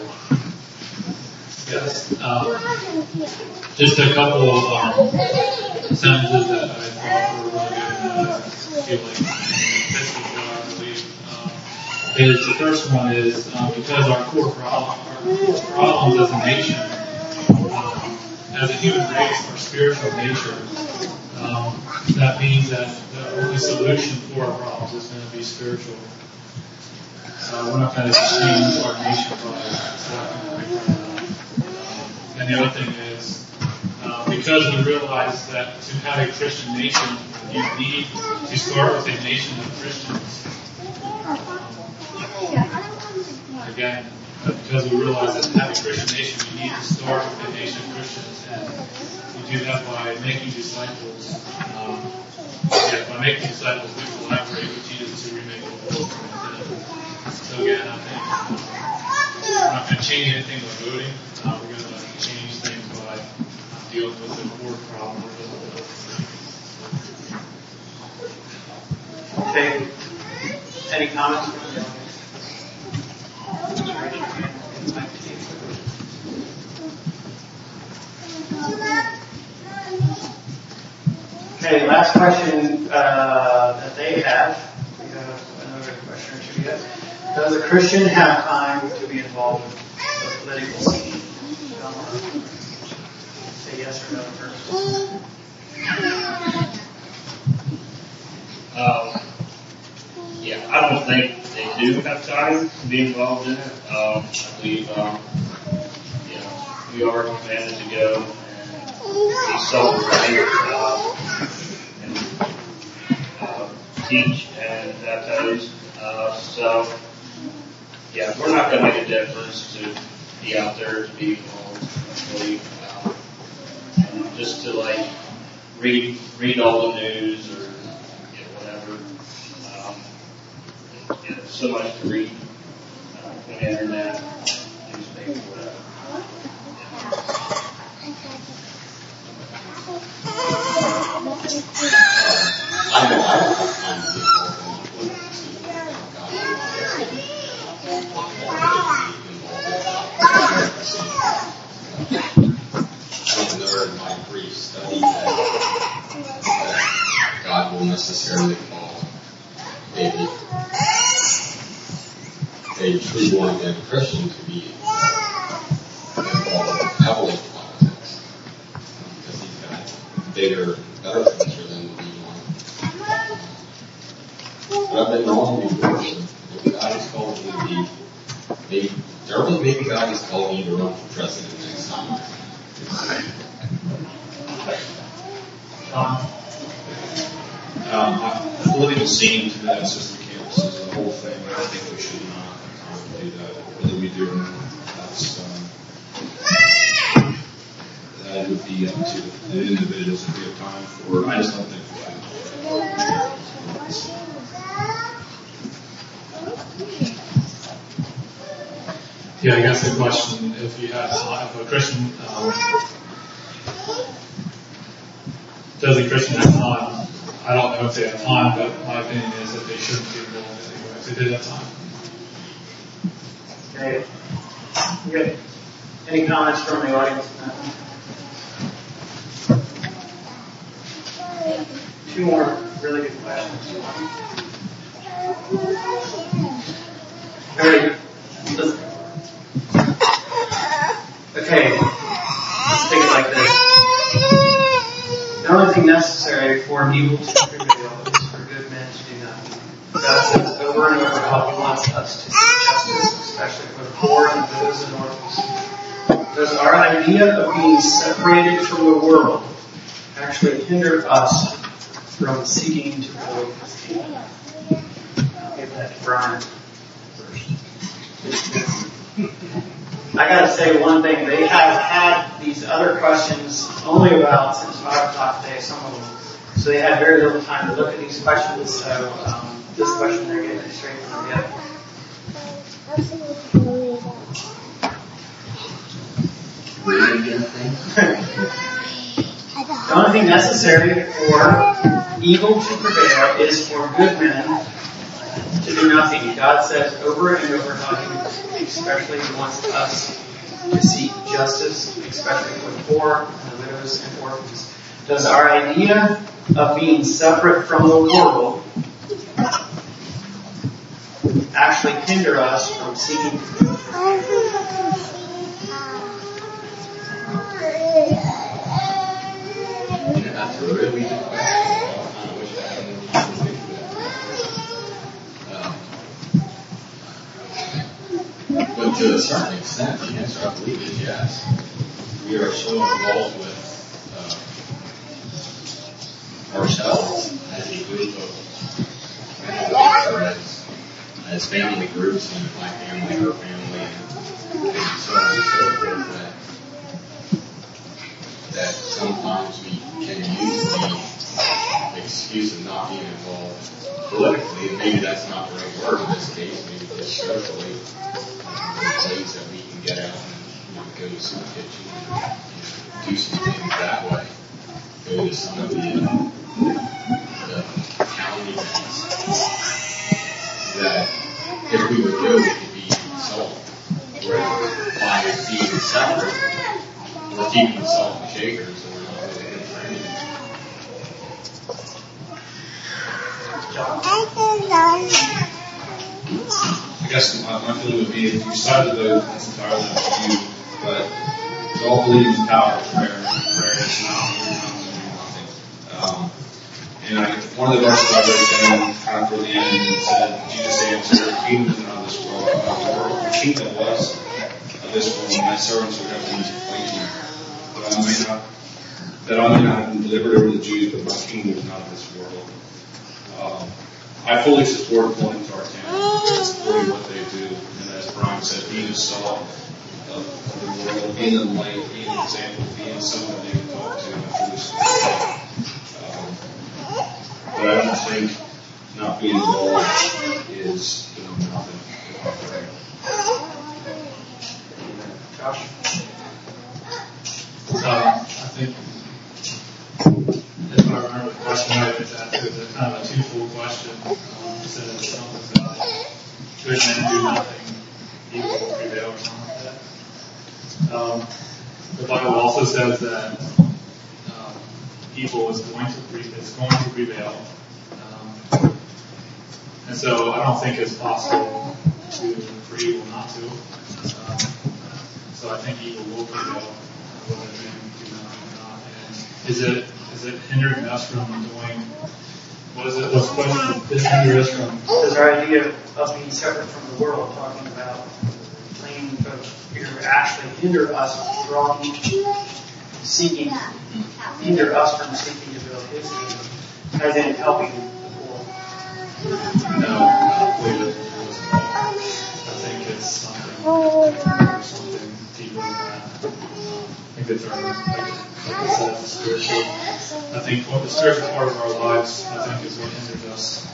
Yes. Um, just a couple of um, sentences that I thought were really good in uh, feeling I believe. Um, is the first one is um, because our core problem, our core problems as a nation, um, as a human race, our spiritual nature. Um, that means that the only solution for our problems is going to be spiritual. Uh, we're not going to change our nation by slapping the right um, And the other thing is, uh, because we realize that to have a Christian nation, you need to start with a nation of Christians. Um, again, because we realize that to have a Christian nation, you need to start with a nation of Christians. And we do that by making disciples. Um, yeah, by making disciples, we collaborate with Jesus to remake the world. So again, I think um, we're not going to change anything by voting. Uh, we're going to change things by uh, dealing with the core problem. Okay. Any comments from the Okay, last question uh, that they have. We have another question or two yet. Does a Christian have time to be involved with the political scene? Say yes or no first. Um, yeah, I don't think they do have time to be involved in it. Um, I believe, um, you know, we are commanded to go and be self-reliant, uh, and uh, teach and baptize. Uh, so, yeah, we're not going to make a difference to be out there, to be involved, really, um, and just to like read read all the news or you know, whatever. Um, you know, so much to read uh, on the internet, newspaper, whatever. I know I don't have time to get involved in I don't know in my brief study that, that God will necessarily call maybe a true born again Christian to be involved heavily in politics because he's got bigger, better future than the one. But I've been wrong before, so maybe God is calling you to be, maybe, or maybe God is calling you to run for president next time. time? Um, I- the political scene to that system campuses is a whole thing. I don't think we should not um, do that. Whether we do or not, that's um, that would be up to the individuals if we have time for. I just don't think we should. Yeah, I guess the question, if you have time, if a Christian, um, does a Christian have time? I don't know if they have time, but my opinion is that they shouldn't be involved anyway if they did have time. Okay. Good. Any comments from the audience? Two more really good questions. Very good. Okay, let's take it like this. The only thing necessary for evil to prevail is for good men to do nothing. God says over and over how He wants us to seek justice, especially for the poor and widows and orphans. Does our idea of being separated from the world actually hinder us from seeking to build His kingdom? I'll give that to Brian first. I gotta say one thing, they have had these other questions only about since five o'clock today, some of them. So they had very little time to look at these questions, so um, this question they're getting straight from the other. The only thing necessary for evil to prevail is for good men to do nothing. God says over and over how He especially wants us to seek justice, especially for the poor and the widows and orphans. Does our idea of being separate from the world actually hinder us from seeking? Yeah, that's a really good question. I kind of wish I had more time to think of that. Um, But to a certain extent, the answer, I believe, is yes. We are so involved with uh, ourselves as a group of as, as family groups, and my family, her family, and so on and so forth, that, that sometimes we can use the excuse of not being involved politically, and maybe that's not the right word in this case, maybe just socially. Ways that we can get out and, you know, go to some kitchen and, you know, do some things that way. Go to some of the, uh, the county events that if we would go, we could be solved. Whereas by being separate, we're keeping the salt and shakers, and we're not really good for anything. I guess my, my feeling would be if you decide to vote, that's entirely up to you. But we all believe in the power of prayer. Prayer is not nothing. Um, and I, one of the verses I wrote down kind of for the end, and it said, Jesus answered, "The kingdom is not of this world, but of the world. The kingdom was of this world, and my servants would have things to claim you. But I may not, that I may not have been delivered over to the Jews, but my kingdom is not of this world." Um, I fully support going to our town and supporting what they do. And as Brian said, being a salt of, of the world, being a light, being an example, being someone they can talk to and truly support. Um, but I don't think not being involved is doing nothing. Josh? Uh, I think, if I remember the question right, it's actually a kind of a twofold question. Um, it says something about good men do nothing, evil will prevail, or something like that. Um, the Bible also says that um, evil is going to pre- is going to prevail, um, and so I don't think it's possible to for evil not to. Um, so I think evil will prevail, whether men do nothing or not. And is it Is it hindering us from doing, what is it, what's the question? Is it hindering us from? Does our idea of being separate from the world, talking about plain folks here, actually hinder us from seeking, hinder us from seeking to build His kingdom, as in helping the poor. No, I believe it was wrong. I think it's something, something deeper than that. I think it's our, like, like I said, the spiritual. I think what the spiritual part of our lives, I think, is what hinders us.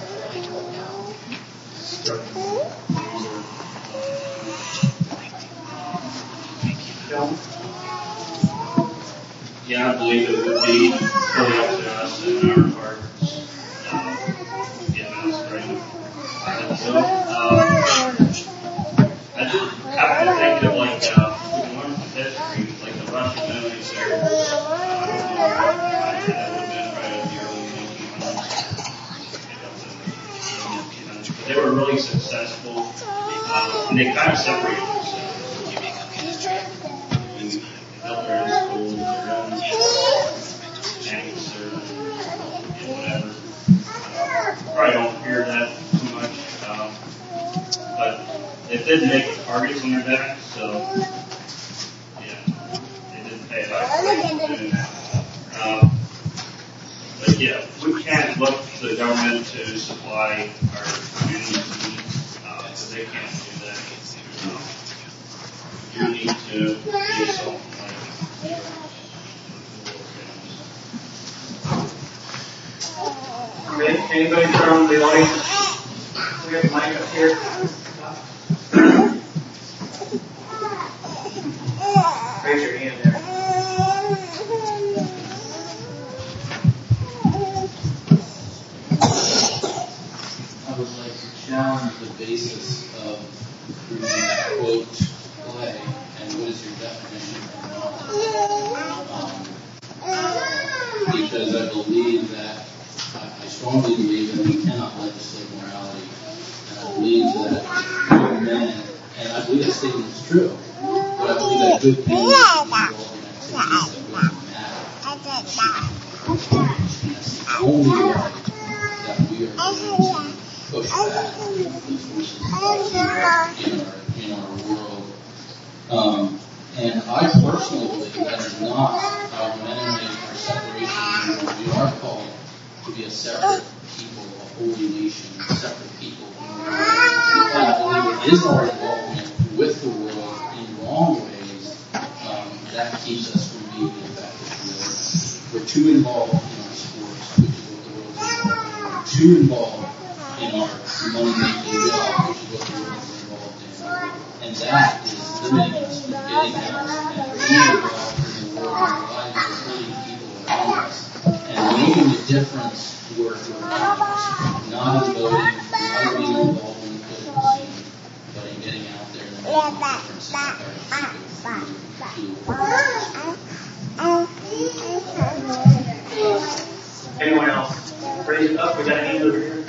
Yeah, I believe it would be fully up to us in our parts. Um, yeah, that's great. And so, um, I just happen to think of like, uh, we can learn from history, like the Russian movies there. Uh, I don't know, I think that would have been right in the early nineteen hundreds. But they were really successful, uh, and they kind of separated themselves. Built their own schools, their own banks, or whatever. Uh, probably don't hear that too much, um, but it did make targets on their back, so yeah, it didn't pay back for doing that. Um, but yeah, we can't look to the government to supply our community's needs, uh, because they can't do that. Um, you need to do something. Anybody from the audience? We have a mic up here. Raise your hand there. I would like to challenge the basis of the quote play and what is your definition of knowledge? Um, because I believe that I strongly believe that we cannot legislate morality, and I believe that good men, and I believe that statement is true, but I believe that good men should be involved in activities that really matter. And that's the only way that we are going to push back the forces of darkness in our, in our world. Um, and I personally believe that is not our enemy, our separation. We are called to be a separate people, a holy nation, a separate people. And I believe it is our involvement with the world in wrong ways um, that keeps us from being effective. We're, we're too involved in our sports, which is what the world is involved in. We're too involved in our money-making job, which is what the world is involved in. And that is limiting us from getting out and being involved in the world and the lives of hurting people around us. And making the difference where we're not in voting, not being involved in the political scene, but in getting out there and making a difference in our Anyone else? Raise it up. We got a hand over here.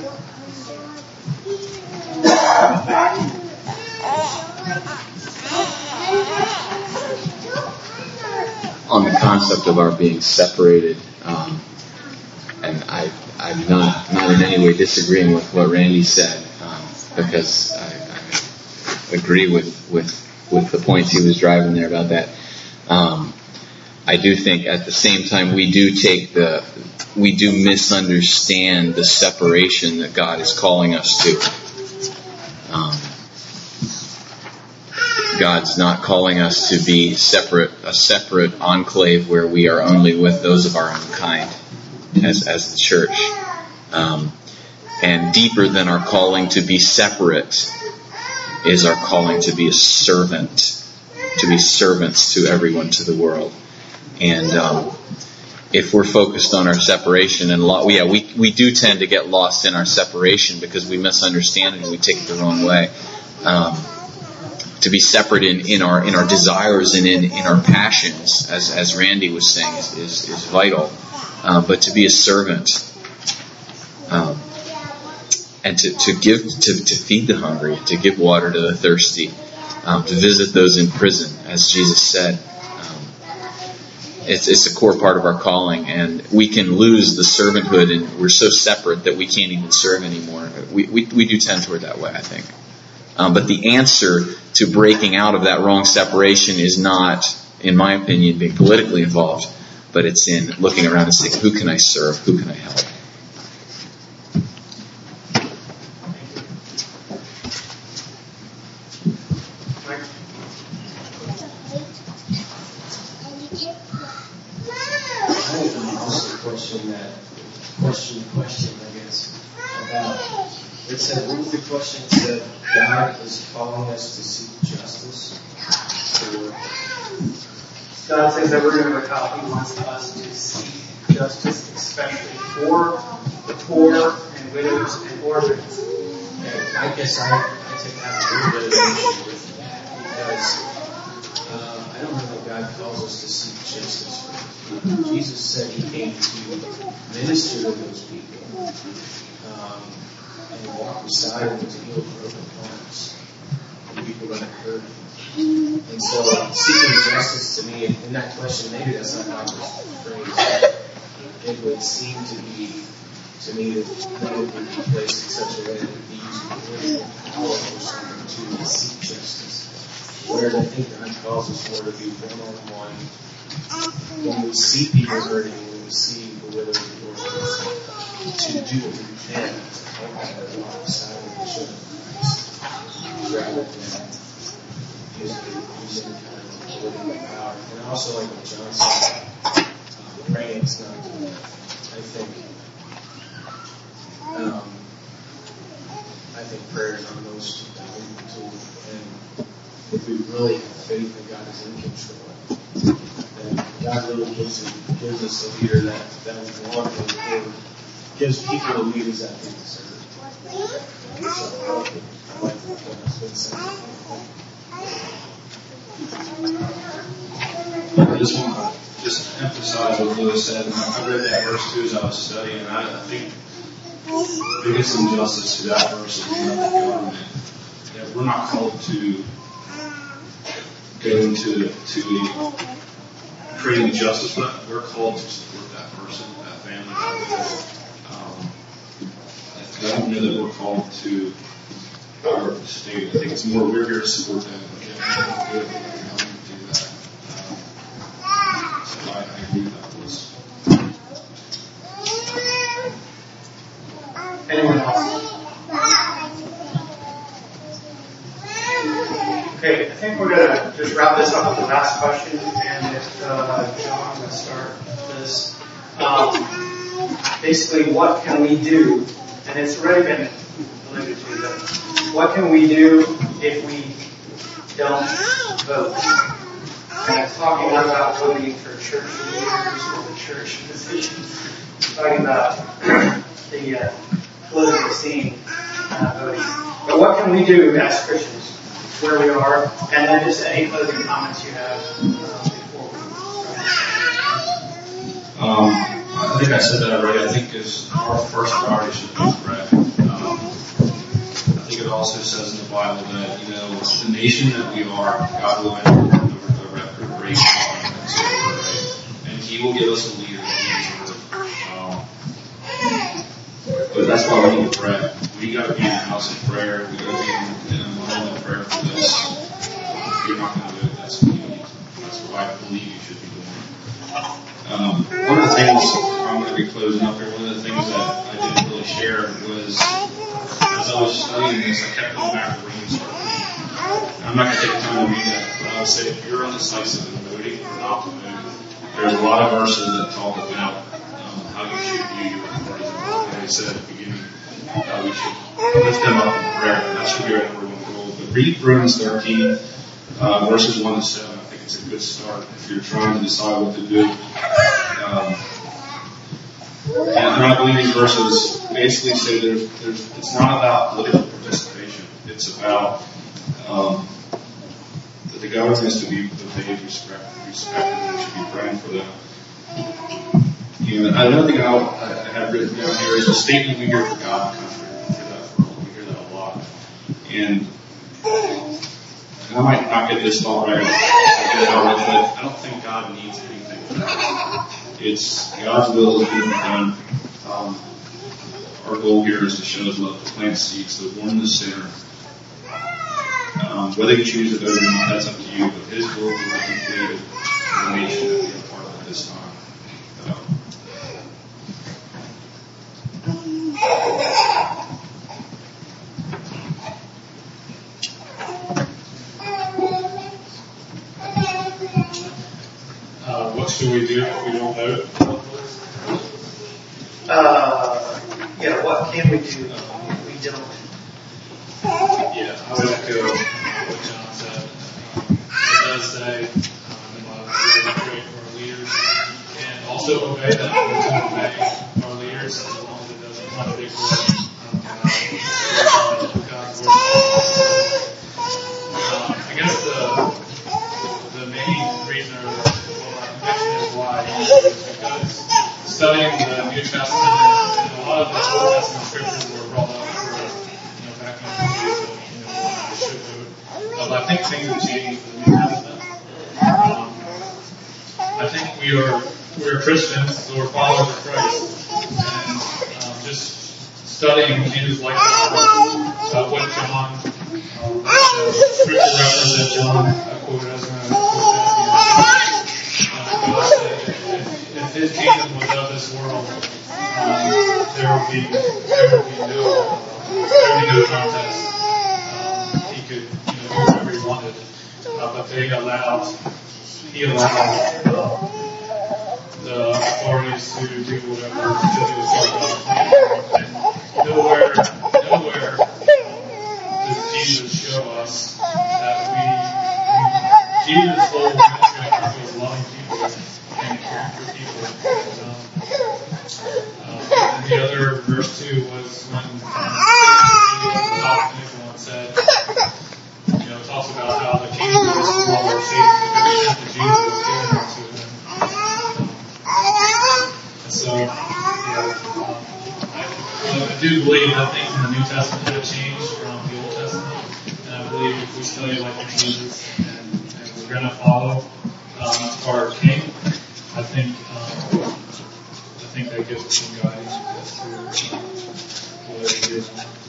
On the concept of our being separated, um, and I, I'm not, not in any way disagreeing with what Randy said, um, because I, I agree with, with, with the points he was driving there about that. Um, I do think at the same time we do take the, we do misunderstand the separation that God is calling us to. Um, God's not calling us to be separate, a separate enclave where we are only with those of our own kind as, as the church. Um, and deeper than our calling to be separate is our calling to be a servant, to be servants to everyone, to the world. And um, if we're focused on our separation, and lo- yeah, we, we do tend to get lost in our separation because we misunderstand it and we take it the wrong way. Um, to be separate in, in our in our desires and in, in our passions, as as Randy was saying, is is, is vital. Uh, but to be a servant, um, and to, to give to, to feed the hungry, to give water to the thirsty, um, to visit those in prison, as Jesus said. Um, it's it's a core part of our calling, and we can lose the servanthood, and we're so separate that we can't even serve anymore. We we, we do tend toward that way, I think. Um, but the answer to breaking out of that wrong separation is not in my opinion, being politically involved, but it's in looking around and saying, who can I serve? Who can I help? Question that question question I guess about it said what was the question? It said God is calling us to seek justice. So, God says that we're going to how He wants us to seek justice, especially for the poor and widows and orphans. And I guess I, I take that a little bit of an issue with that because uh, I don't know that God calls us to seek justice. Jesus said He came to minister to those people um, and walk beside them to heal broken hearts and people that are hurt. And so seeking justice to me, in that question, maybe that's not how it was phrased. It would seem to be, to me, that that would be placed in such a way that it would be using political power or something to seek justice. Whereas I think God calls us more to be one-on-one. When we see people hurting, when we see the widows and orphans, to do what we can to help them and walk beside them and show them Christ, rather than using, using kind of political power. And also, like what John said, um, praying is not, I think, um, I think prayer is our most valuable tool. And if we really have faith that God is in control, and God really gives, gives us a leader that, that we want and gives people a leader that they deserve. And so I like what that's been said. I just want to just emphasize what Lewis said. And I read that verse too as I was studying, and I, I think the biggest injustice to that verse is the government. That we're not called to go into to creating justice, but we're called to support that person, that family, that um, I don't know that we're called to our state. I think it's more we're here to support them. And good, do that. Um, so I, I agree with that was. Anyone else? Okay, I think we're going to just wrap this up with the last question, and if uh, John will start this. Um, basically, what can we do? And it's already been alluded to, but what can we do if we don't vote? And it's talking not about voting for church leaders or the church positions. It's talking about the uh, political scene uh, voting. But what can we do as Christians? Where we are, and then just any closing comments you have uh, before we um, I think I said that already. I think is our first priority should be bread. Um, I think it also says in the Bible that, you know, the nation that we are, God will enter the reprobation and He will give us a leader that we um, But that's why we need prayer. We got to be in the house of prayer. We got to be in, in a moment of prayer for this. If you're not going to do it, that's what you need. That's what I believe you should be doing. Um, one of the things, I'm going to be closing up here, one of the things that I didn't really share was, as I was studying this, I kept going back to Romans thirteen. I'm not going to take time to read that, but I would say if you're indecisive in voting or not to vote, there's a lot of verses that talk about um, how you should view your parties. Like I said at the beginning, uh, we should lift them up in prayer. That should be our number one goal. But read Romans thirteen, uh, verses one to seven. I think it's a good start if you're trying to decide what to do. Um, and I believe these verses basically say there's, there's, it's not about political participation. It's about um, that the government is to be obeyed, respect, respected, and we should be praying for them. You know, another thing I, I have written down here is a statement we hear for God and country. We hear that, we hear that a lot. And, and I might not get this thought right, but I don't think God needs anything for that. It's God's will is being done. Um, our goal here is to show His love, to plant seeds, to warn the sinner. Um, whether you choose to vote or not, that's up to you, but His will will be completed. information to be a part of at this time. Uh, Uh, what should we do if we don't vote? Uh, yeah, what can we do if we don't? Yeah, I would echo what John said. Um, it does say um, in my really great for our leaders, and also obey them. We're to obey our leaders as long as it doesn't contradict um, God's word. Um, I guess the the main reason or well, my conviction is why is because studying the New Testament and a lot of the Old Testament scriptures were brought up for you know back in the days of you know when I should vote. Uh, but I think things have changed for the New Testament. Um, I think we are we are Christians, so we're followers of Christ, and um, just studying Jesus like that, uh, what John, um, the scripture reference that John uh, quoted, I was going to quote that at the end. Uh, God said, if, if His kingdom was of this world, um, there would be there would be no there would be no contest. Um, he could you know do whatever he wanted, uh, but they allowed he allowed uh, the authorities to do whatever because it was like God's plan. And nowhere nowhere does Jesus show us that we Jesus' whole ministry on earth was loving people and caring for people. Um, uh, and the other verse too was when um, Satan said, you know, it talks about how the kingdom of this world or Satan, because he sent to Jesus, was given unto him. Um, and so, yeah, um, I, I do believe that things in the New Testament have changed from the Old Testament, and I believe if we study like Jesus and, and we're going to follow um, our King, I think um, I think that gives us some guidance as to um, what it is.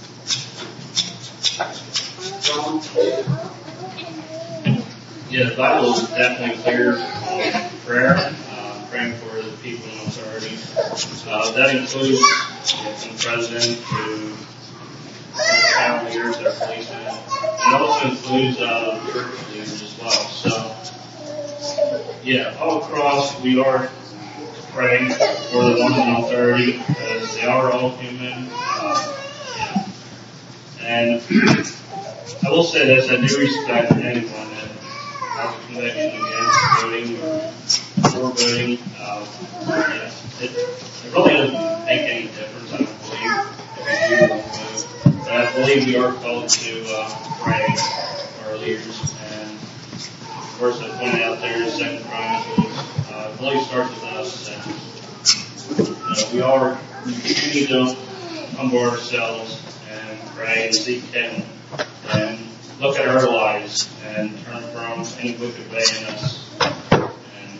Yeah, the Bible is definitely clear on prayer, uh, praying for the people in authority. Uh, that includes you know, from the president to town leaders, their policemen. It also includes uh, church leaders as well. So, yeah, all across we are praying for the ones in authority because they are all human. Uh, yeah. And I will say this, I do respect anyone that has a conviction against voting or for voting. Uh, yeah, it, it really doesn't make any difference, I don't believe, if you do vote. But I believe we are called to uh, pray for our leaders. And of course, I pointed out there in Second Chronicles, uh, it really starts with us. And, you know, we are, we need to humble ourselves and pray and seek Him and look at our lives and turn from any wicked way in us. And,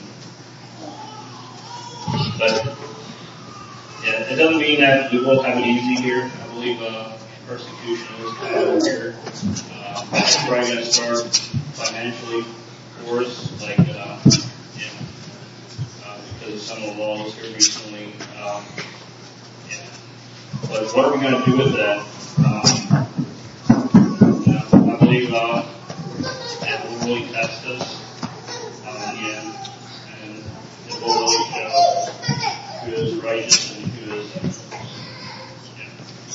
but yeah, it doesn't mean that we will have it easy here. I believe uh, persecution is kind of here. Uh, it's probably going to start financially for us, like uh, you know, uh, because of some of the laws here recently. Um, yeah. But what are we going to do with that? Um, I believe uh, it will really test us uh, in the end, and it will really show who is righteous and who isn't. Yeah.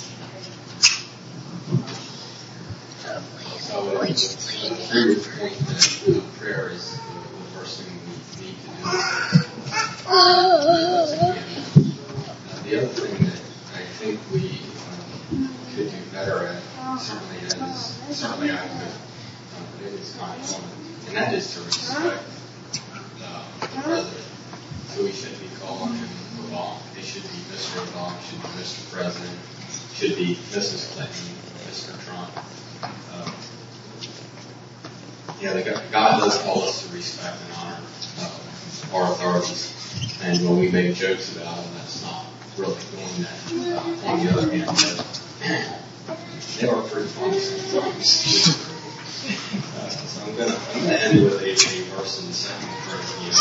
So, I agree with the point that you know, prayer is the, the first thing we need to do. Uh, the other thing that I think we um, could do better at, certainly as certainly I could, uh, it is kind of common, and that is to respect uh, the president. So we shouldn't be calling him Obama. It should be Mister Obama, should be Mister President, should be Missus Clinton, Mister Trump. Uh, yeah, the, God does call us to respect and honor uh, our authorities, and when we make jokes about them, that's not really doing that. Uh, on the other hand, they are pretty funny sometimes. Uh, so I'm going to I'm gonna end with a, a verse in Second Corinthians.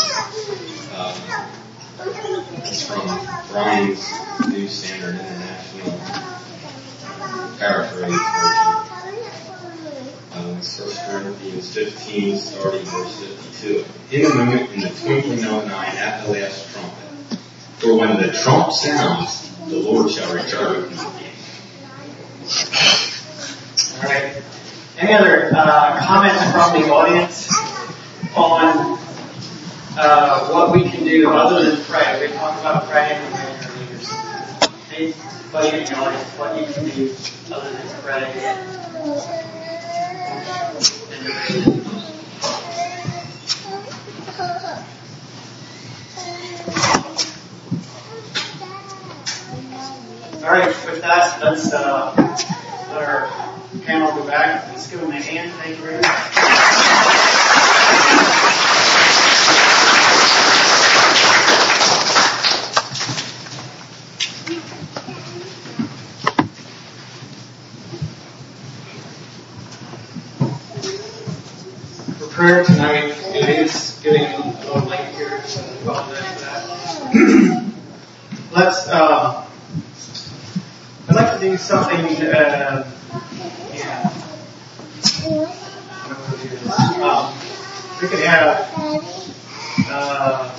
Um, it's from Brian's New Standard International paraphrase version. Um, it's First Corinthians fifteen, starting verse fifty-two. In the moment, in the twinkling of an eye, at the last trumpet. For when the trump sounds, the Lord shall return with me. All right. Any other uh, comments from the audience on uh, what we can do other than pray? We talked about praying and praying our leaders. Anybody in the audience, what you can do other than pray? All right, with that, let's uh, let our panel go back. Let's give them a hand. Thank you very much. For prayer tonight, it is getting a little late here, so I apologize for that. Let's. Uh, I'd like to do something, uh, yeah. Um, we could have, uh,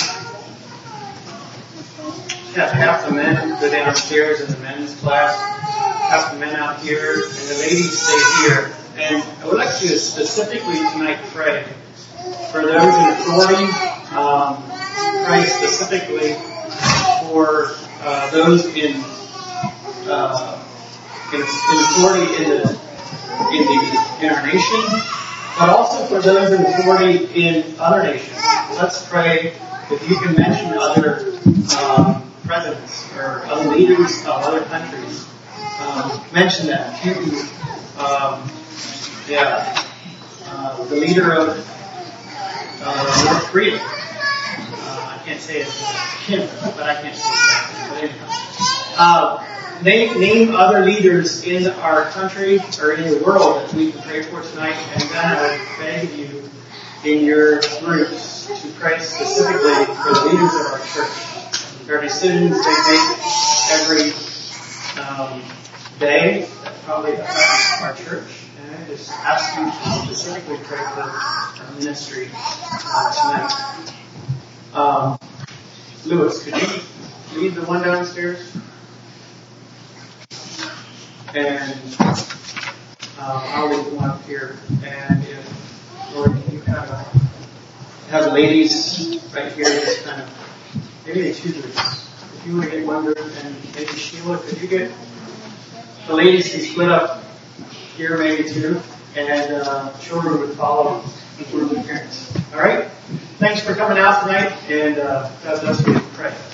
have half the men go downstairs in the men's class, half the men out here, and the ladies stay here. And I would like to specifically tonight pray for those in authority, um, pray specifically for uh, those in Uh, in, in authority in the in the in our nation, but also for those in authority in other nations. Let's pray if you can mention other um, presidents or other leaders of other countries. Um, mention them. Putin, um, yeah, uh, the leader of uh, North Korea. Uh, I can't say it, Kim, but I can't say that. But anyhow. Uh, Name, name other leaders in our country or in the world that we can pray for tonight, and then I would beg you in your groups to pray specifically for the leaders of our church. There are decisions they make every um, day that probably affect our church, and I just ask you to specifically pray for our ministry uh, tonight. Um, Lewis, could you lead the one downstairs? And um, I'll leave one up here. And if, Lord, can you kind of have the ladies right here just kind of, maybe the two groups. If you want to get one group, and maybe Sheila, could you get the ladies to split up here, maybe two, and uh, children would follow, including the parents. All right? Thanks for coming out tonight, and uh, God bless you. Pray.